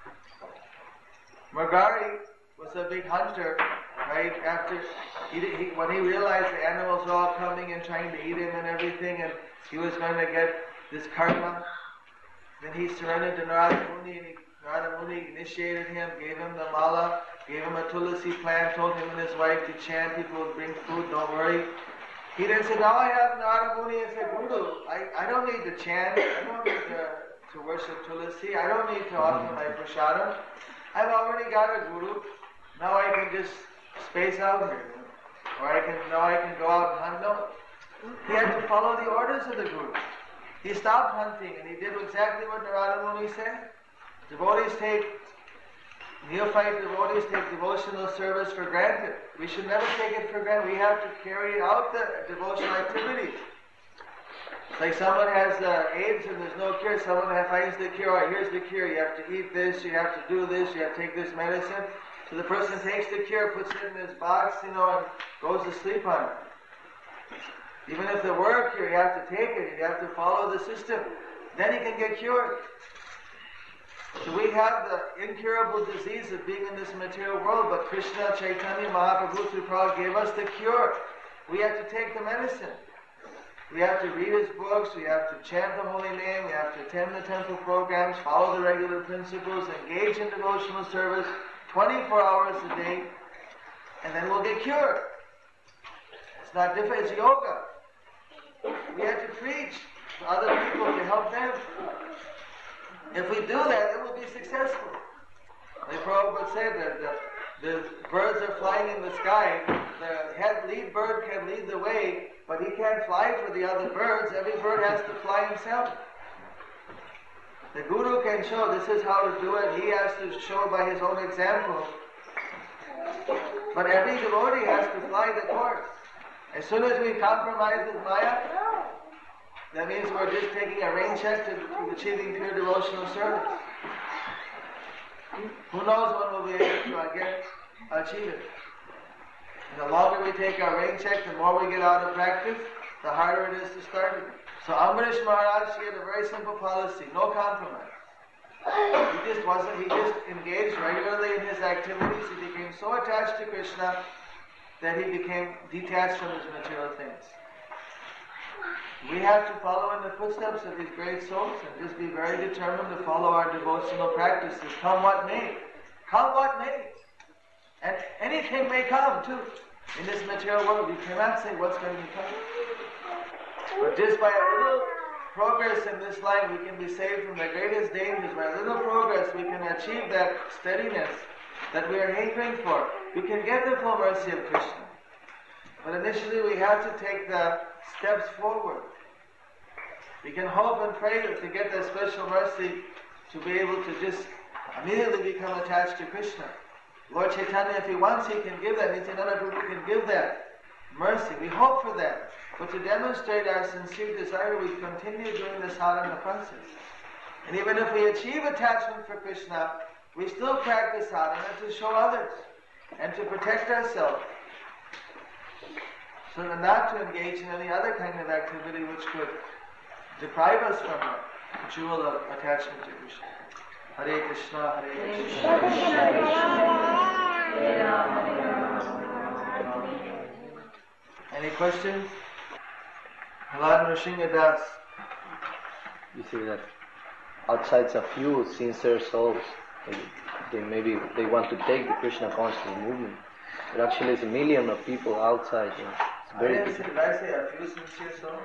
Mrigari was a big hunter, right? After he, he, when he realized the animals were all coming and trying to eat him and everything, and he was going to get this karma, then he surrendered to Narada Muni, and he, Narada Muni initiated him, gave him the mala, gave him a tulasi plant, told him and his wife to chant, people would bring food, don't worry. He then said, now I have Narada Muni as a guru. I, I don't need to chant, I don't need to, to worship tulasi, I don't need to offer my prasadam. I've already got a guru. Now I can just space out here, or I can now I can go out and hunt. No, he had to follow the orders of the Guru. He stopped hunting and he did exactly what Narada Muni said. Devotees take, neophyte devotees take devotional service for granted. We should never take it for granted. We have to carry out the devotional activities. It's like someone has uh, AIDS and there's no cure. Someone finds the cure. All right, here's the cure. You have to eat this. You have to do this. You have to take this medicine. So the person takes the cure, puts it in his box, you know, and goes to sleep on it. Even if there were a cure, you have to take it. You have to follow the system. Then he can get cured. So we have the incurable disease of being in this material world, but Krishna, Chaitanya, Mahaprabhu, through Prabhupada gave us the cure. We have to take the medicine. We have to read his books, we have to chant the holy name, we have to attend the temple programs, follow the regular principles, engage in devotional service twenty-four hours a day, and then we'll get cured. It's not different, it's yoga. We have to preach to other people to help them. If we do that, then we'll be successful. Like Prabhupada said that the, the birds are flying in the sky, the head lead bird can lead the way, but he can't fly for the other birds. Every bird has to fly himself. The Guru can show this is how to do it. He has to show by his own example. But every devotee has to fly the course. As soon as we compromise with Maya, that means we're just taking a rain check to, to achieving pure devotional service. Who knows when we'll be able to again achieve it. And the longer we take our rain check, the more we get out of practice, the harder it is to start it. So Ambarish Maharaj, he had a very simple policy, no compromise. He just wasn't, he just engaged regularly in his activities. He became so attached to Krishna that he became detached from his material things. We have to follow in the footsteps of these great souls and just be very determined to follow our devotional practices, come what may. Come what may. And anything may come too. In this material world, you cannot say what's going to come. But just by a little progress in this life, we can be saved from the greatest dangers. By a little progress, we can achieve that steadiness that we are hankering for. We can get the full mercy of Krishna. But initially, we have to take the steps forward. We can hope and pray to get that special mercy to be able to just immediately become attached to Krishna. Lord Chaitanya, if he wants, he can give that. Nityananda Prabhu can give that mercy. We hope for that. But to demonstrate our sincere desire, we continue doing the sadhana process. And even if we achieve attachment for Krishna, we still practice sadhana to show others and to protect ourselves. So that not to engage in any other kind of activity which could deprive us from the jewel of attachment to Krishna. Hare Krishna, Hare Krishna, Krishna Krishna, Hare Rama. Any questions? Prahlad Nrsimha Das. You see that outside a few sincere souls, they, they maybe they want to take the Krishna consciousness movement, but actually it's a million of people outside. You know, it's very I didn't say, did I say a few sincere souls?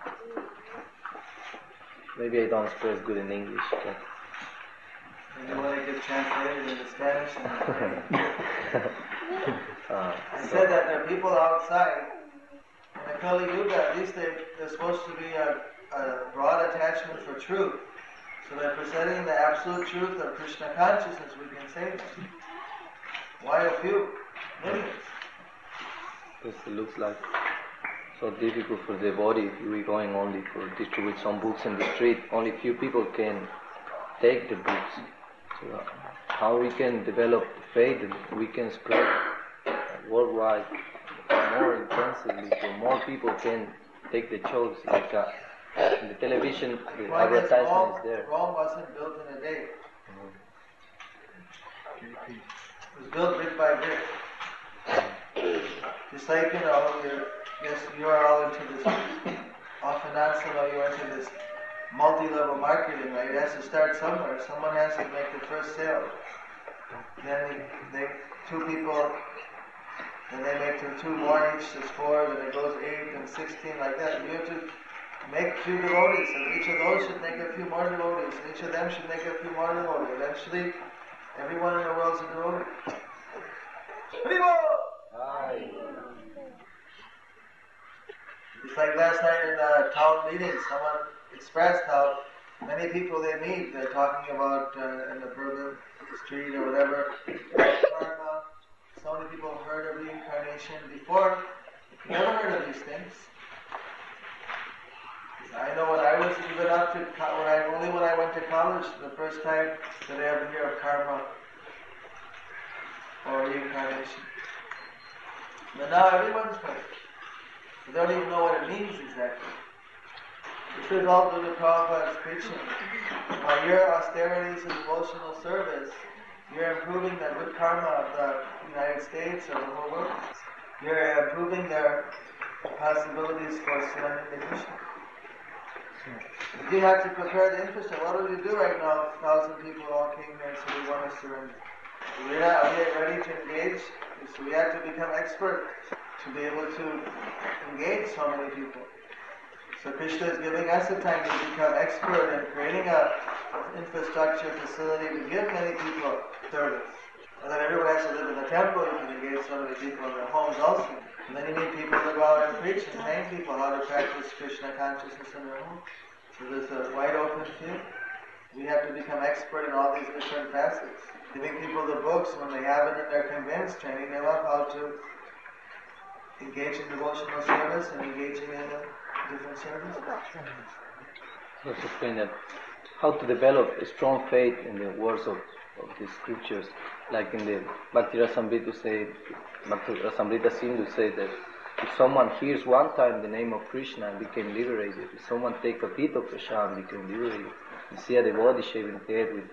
Maybe I don't express good in English. But And you want to get translated into Spanish? And uh, I so, said that there are people outside. In the Kali Yuga, at least they, there's supposed to be a, a broad attachment for truth. So that presenting the absolute truth of Krishna consciousness, we can save them. Why a few? Millions. because it looks like so difficult for the devotee if we're going only for distribute some books in the street. Only few people can take the books. So uh, how we can develop the faith and we can spread uh, worldwide more intensively so more people can take the choice. Like uh, in the television, the Why this advertisement Rome, is there. Rome wasn't built in a day. It was built brick by brick. Just like, you know, you're, yes, you are all into this, often not so know you're into this multi-level marketing, right? It has to start somewhere. Someone has to make the first sale. Then they, they two people, then they make the two more each, there's four, then it goes eight and sixteen, like that. You have to make a few devotees, and each of those should make a few more devotees, and each of them should make a few more devotees. Eventually, everyone in the world's a devotee. Haribol! Aye. It's like last night in the town meeting, someone expressed how many people they meet, they're talking about uh, in the Berlin street or whatever, karma. So many people have heard of reincarnation before, never heard of these things. I know when I was even up to, when I, only when I went to college, the first time did I ever hear of karma or reincarnation. But now everyone's heard. They don't even know what it means exactly. This is all due to Prabhupada's preaching. By your austerities and devotional service, you're improving the good karma of the United States or the whole world. You're improving their possibilities for surrendering to Krishna. You have to prepare the infrastructure. What do we do right now? A thousand people all came here, so we want to surrender. We're not are we ready to engage. So we have to become expert to be able to engage so many people. So Krishna is giving us the time to become expert in creating a infrastructure facility to give many people service. And then everyone has to live in the temple. You can engage so many people in their homes also. And then you need people to go out and preach and train people how to practice Krishna consciousness in their home. So there's a wide open field. We have to become expert in all these different facets. Giving people the books when they have it and they're convinced, training them up how to engage in devotional service and engaging in the different services. Let's explain that how to develop a strong faith in the words of, of the scriptures. Like in the Bhakti Rasamrita say, Bhakti Rasamrita Sindhu say that if someone hears one time the name of Krishna and became liberated, if someone take a bit of prasad and became liberated, you see a devotee shaving his head with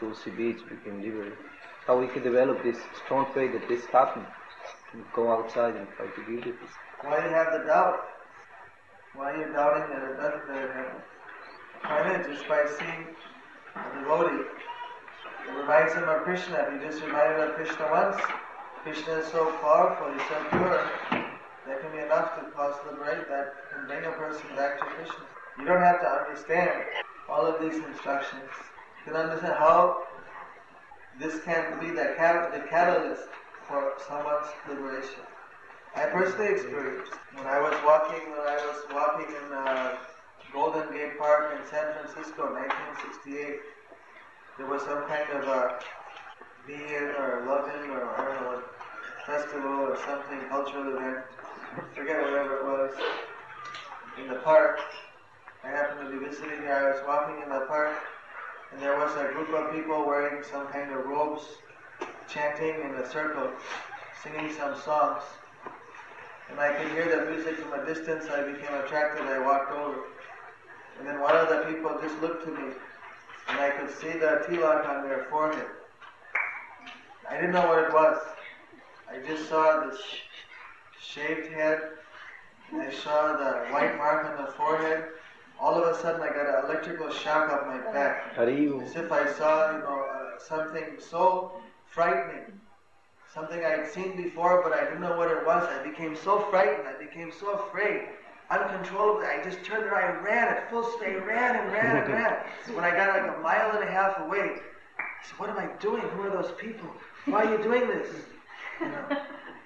Tulsi Beach became liberated. How we can develop this strong faith that this happened. We go outside and try to give it. Why do you have the doubt? Why are you doubting that it doesn't that it happen? Find it just by seeing a devotee. It reminds him of Krishna. If you just reminded of Krishna once, Krishna is so powerful, he's so pure, that can be enough to cause liberate, that can bring a person back to Krishna. You don't have to understand all of these instructions. You can understand how this can be the, cat- the catalyst for someone's liberation. I personally experienced when I was walking when I was walking in uh, Golden Gate Park in San Francisco in nineteen sixty-eight. There was some kind of a Vian or Lovin or I don't know what festival or something, cultural event. I forget whatever it was. In the park. I happened to be visiting there. I was walking in the park and there was a group of people wearing some kind of robes, chanting in a circle, singing some songs. And I could hear the music from a distance. I became attracted. I walked over. And then one of the people just looked to me and I could see the tilak on their forehead. I didn't know what it was. I just saw this shaved head. And I saw the white mark on the forehead. All of a sudden I got an electrical shock up my back. As if I saw, you know, uh, something so frightening. Something I had seen before, but I didn't know what it was. I became so frightened. I became so afraid. Uncontrollably. I just turned around. I ran at full speed. I ran and ran and ran. When I got like a mile and a half away, I said, what am I doing? Who are those people? Why are you doing this? You know.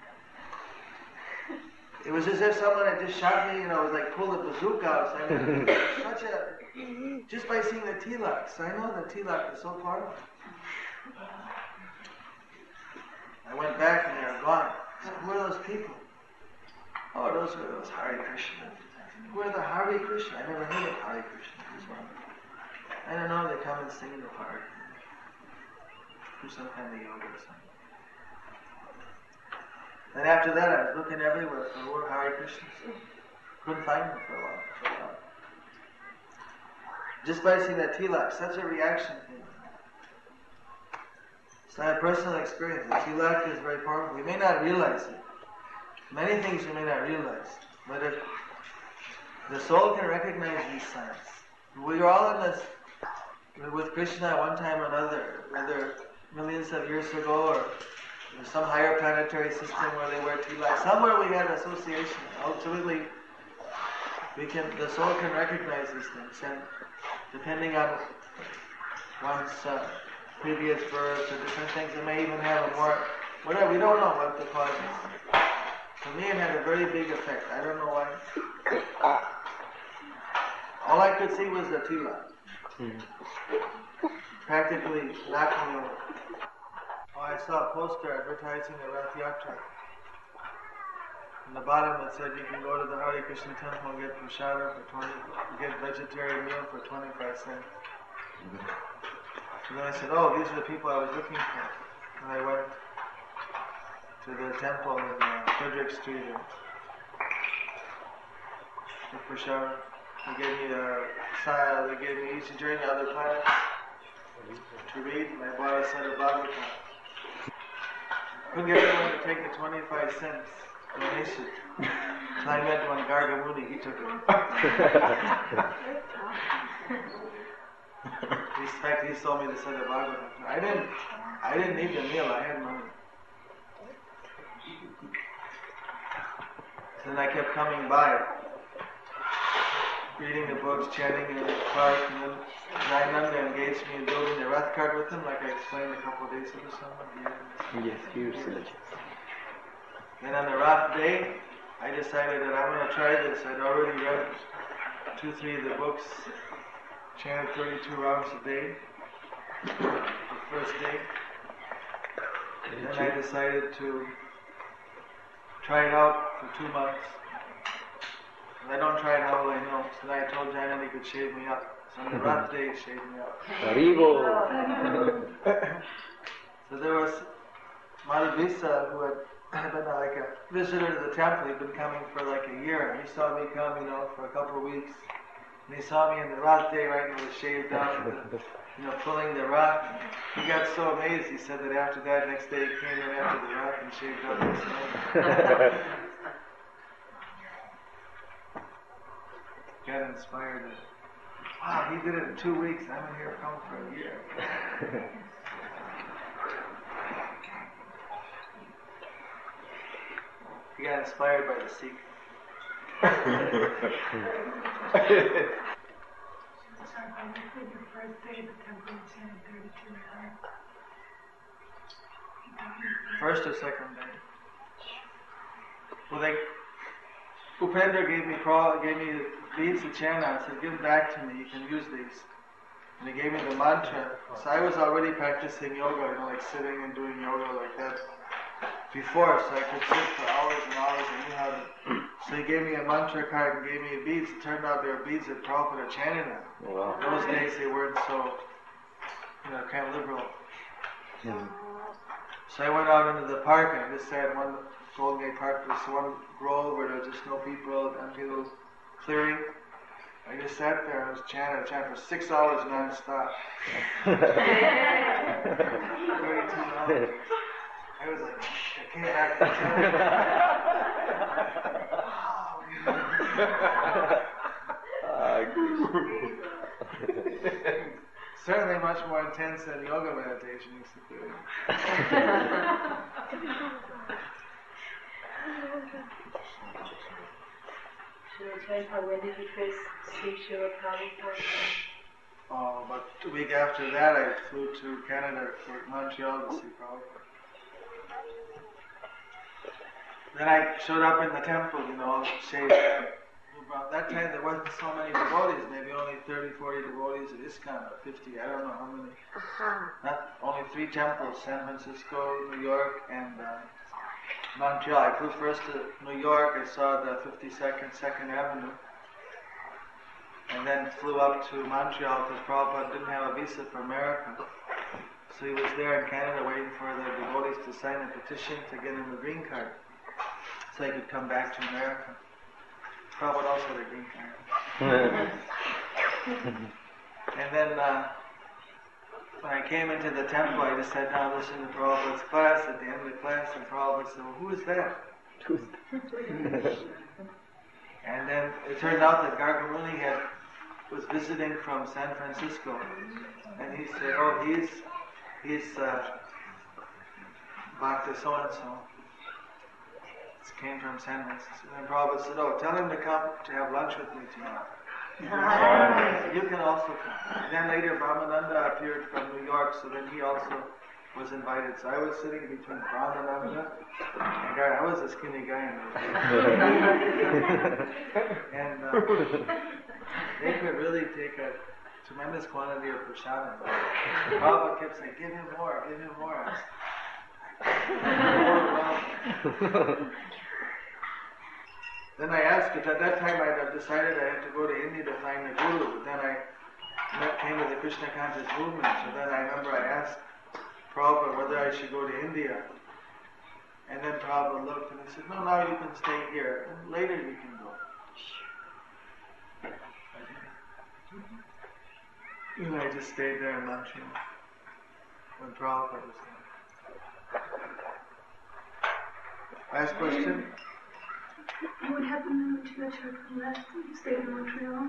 It was as if someone had just shot me, you know, it was like pulled a bazooka out. So I mean, such a, just by seeing the tilak. So I know the tilak is so powerful. I went back and they were gone. I said, who are those people? Oh, those are those Hare Krishna. Who are the Hare Krishna? I never heard of Hare Krishna. I don't know, they come and sing in the park. Do some kind of yoga or something. Then after that, I was looking everywhere for who were Hare Krishnas. Couldn't find them for a while. For a while. Just by seeing that tilak, such a reaction came. It's not a personal experience. The tilak is very powerful. We may not realize it. Many things we may not realize. But if the soul can recognize these signs. We are all in this with Krishna at one time or another, whether millions of years ago or there's some higher planetary system where they wear tilak. Somewhere we had association. Ultimately, we can, the soul can recognize these things, and depending on one's uh, previous birth or different things, it may even have a more, whatever. We don't know what the cause is. For me, it had a very big effect. I don't know why. All I could see was the tilak. Mm-hmm. Practically knocking me over. Oh, I saw a poster advertising the Rath Yatra. On the bottom it said you can go to the Hare Krishna temple and get prasada for twenty, get vegetarian meal for twenty-five cents. Mm-hmm. So then I said, oh, these are the people I was looking for. And I went to the temple in uh, Frederick Street and took prasada. They gave me a style, they gave me Easy Journey to Other Planets to read, and I bought a set of Bhagavatam. Couldn't get anyone to take the twenty-five cents donation. So I met one Gargamuni, he took it. In fact, he sold me the set of Bhagavatam. I didn't, I didn't need the meal, I had money. So then I kept coming by, reading the books, chanting in the park, and then Jayananda engaged me in building the Rath cart with him, like I explained a couple of days ago to someone. Yes, huge selection. Then on the Rath day, I decided that I'm going to try this. I'd already read two, three of the books, chanted thirty-two rounds a day, the first day. And then I decided to try it out for two months. If I don't try it, how will I know? So then I told Jayananda he could shave me up. So on the Rath day, he shaved me up. Haribo! So there was Madhavisa, who had been like a visitor to the temple. He'd been coming for like a year. And he saw me come, you know, for a couple of weeks. And he saw me in the Rath day, right, and I was shaved up. you know, pulling the rock. He got so amazed, he said that after that, next day he came in after the rock and shaved up his head. Got inspired. Wow, he did it in two weeks. I'm in here come for a year. He got inspired by the Sikh. First or second day? Well, they, Upendra gave me pro, gave me beads to chant on. I said, give them back to me. You can use these. And he gave me the mantra. So I was already practicing yoga, you know, like sitting and doing yoga like that before, so I could sit for hours and hours and knew how to. So he gave me a mantra card and gave me beads. It turned out they were beads that Prabhupada chanted on. Wow. In those days they weren't so, you know, kind of liberal. Yeah. So I went out into the park and I just sat in one Golden Gate Park. There was one grove where there was just no people, empty little clearing. I just sat there and was chanting, I chanted for six hours non-stop. thirty-two hours. I was like, I came back to town. Certainly much more intense than yoga meditation used to be. When did you first see Srila Prabhupada? Oh, but a week after that I flew to Canada for Montreal to see Prabhupada. Then I showed up in the temple, you know, shaved. About that time there wasn't so many devotees, maybe only thirty, forty devotees at ISKCON, or fifty, I don't know how many. Uh-huh. Not only three temples, San Francisco, New York, and uh, Montreal. I flew first to New York, I saw the fifty-second, second Avenue, and then flew up to Montreal because Prabhupada didn't have a visa for America. So he was there in Canada waiting for the devotees to sign a petition to get him a green card so he could come back to America. Prabhupada also had a green card. And then uh, when I came into the temple, I just sat down listening to Prabhupada's class. At the end of the class, and Prabhupada said, well, who is that? And then it turned out that Gargamuni had was visiting from San Francisco, and he said, oh, he's he's uh, Bhakta so-and-so. This came from San Francisco. And Prabhupada said, oh, tell him to come to have lunch with me tomorrow. You can also come. And then later Brahmananda appeared from New York, so then he also was invited. So I was sitting between Brahmananda and guy. I was a skinny guy in those days. And uh, they could really take a tremendous quantity of prasada. Prabhupada kept saying, give him more, give him more. Then I asked, because at that time I had decided I had to go to India to find the Guru, but then I met, came to the Krishna conscious movement, so then I remember I asked Prabhupada whether I should go to India. And then Prabhupada looked and he said, no, now you can stay here, and later you can go. And I just stayed there in Montreal when Prabhupada was there. Last question? What happened when Tirachak left? You stayed in Montreal?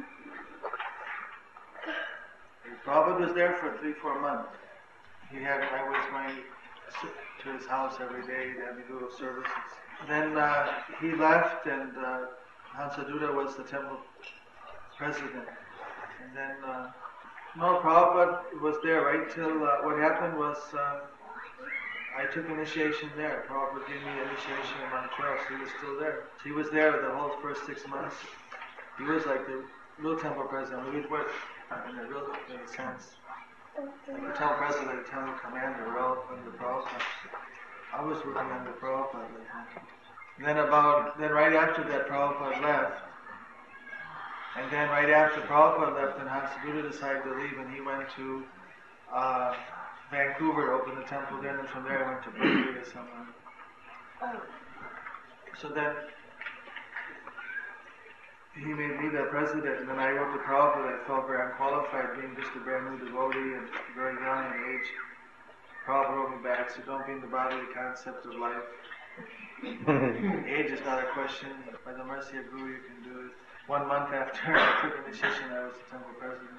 Prabhupada was there for three, four months. He had, I was going to his house every day, he had me do little services. Then uh, he left and uh, Hansaduta was the temple president. And then, uh, no, Prabhupada was there right till, uh, what happened was, uh, I took initiation there. Prabhupada gave me initiation in Montreal, so he was still there. So he was there the whole first six months. He was like the real temple president. We would work in a real in a sense. Like the temple president, the temple commander, well under Prabhupada. I was working under Prabhupada. And then about, then right after that, Prabhupada left. And then right after Prabhupada left, then Hansaduta decided to leave, and he went to uh, Vancouver to open the temple then, and from there I went to Berkeley or somewhere. So then, he made me the president, and then I wrote to Prabhupada. I felt very unqualified, being just a brand new devotee and very young in age. Prabhupada wrote me back, so don't be in the bodily concept of life. Age is not a question. By the mercy of Guru, you can do it. One month after I took initiation, I was the temple president.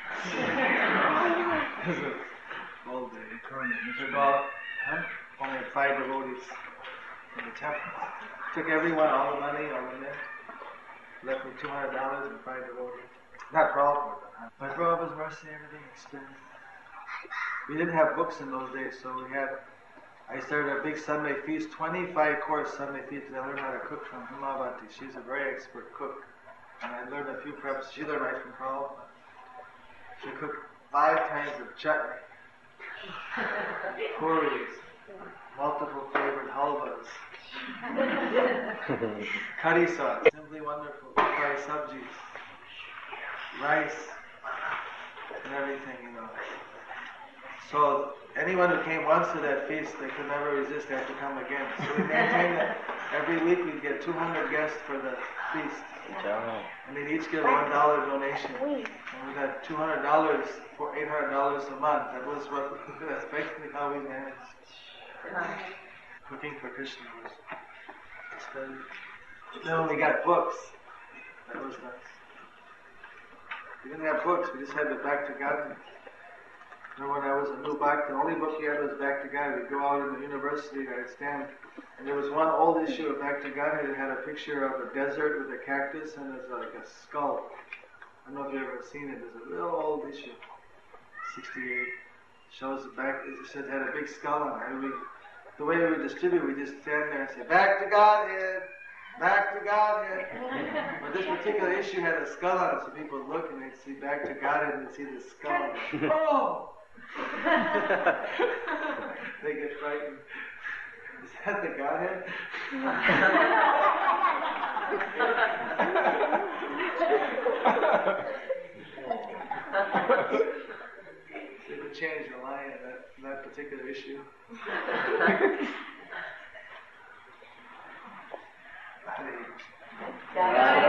It was an old day. It took all, huh? Only had five devotees in the temple. Took everyone, all the money, all the men. Left me two hundred dollars and five devotees. Not Prabhupada. By Prabhupada's mercy, everything extended. We didn't have books in those days, so we had, I started a big Sunday feast, twenty-five course Sunday feast, and I learned how to cook from Himavati. She's a very expert cook. And I learned a few preps. She learned right from Prabhupada. She cooked five kinds of chutney, puris, multiple flavored halvas, curry sauce, simply wonderful, fry sabjis, rice, and everything, you know. So anyone who came once to that feast, they could never resist, they had to come again. So we maintained that every week we'd get two hundred guests for the feast. And they'd each give a one dollar donation. And with that two hundred dollars, for eight hundred dollars a month, that was what, that's basically how we managed. Cooking for Krishna was studied. Then when we got books, that was nice. We didn't have books, we just had the Back to God. Remember when I was a new bhakt, the only book we had was Back to God. We'd go out in the university, I'd stand, and there was one old issue of Back to God that had a picture of a desert with a cactus and there's like a skull. I don't know if you've ever seen it. There's a real old issue, sixty-eight. Shows the back, it says it had a big skull on it. And we, the way we would distribute, we just stand there and say, Back to Godhead, Back to Godhead. But this particular issue had a skull on it, so people would look and they'd see Back to Godhead and they'd see the skull. Oh! They get frightened. Is that the Godhead? They could change the line of that, that particular issue. Yeah.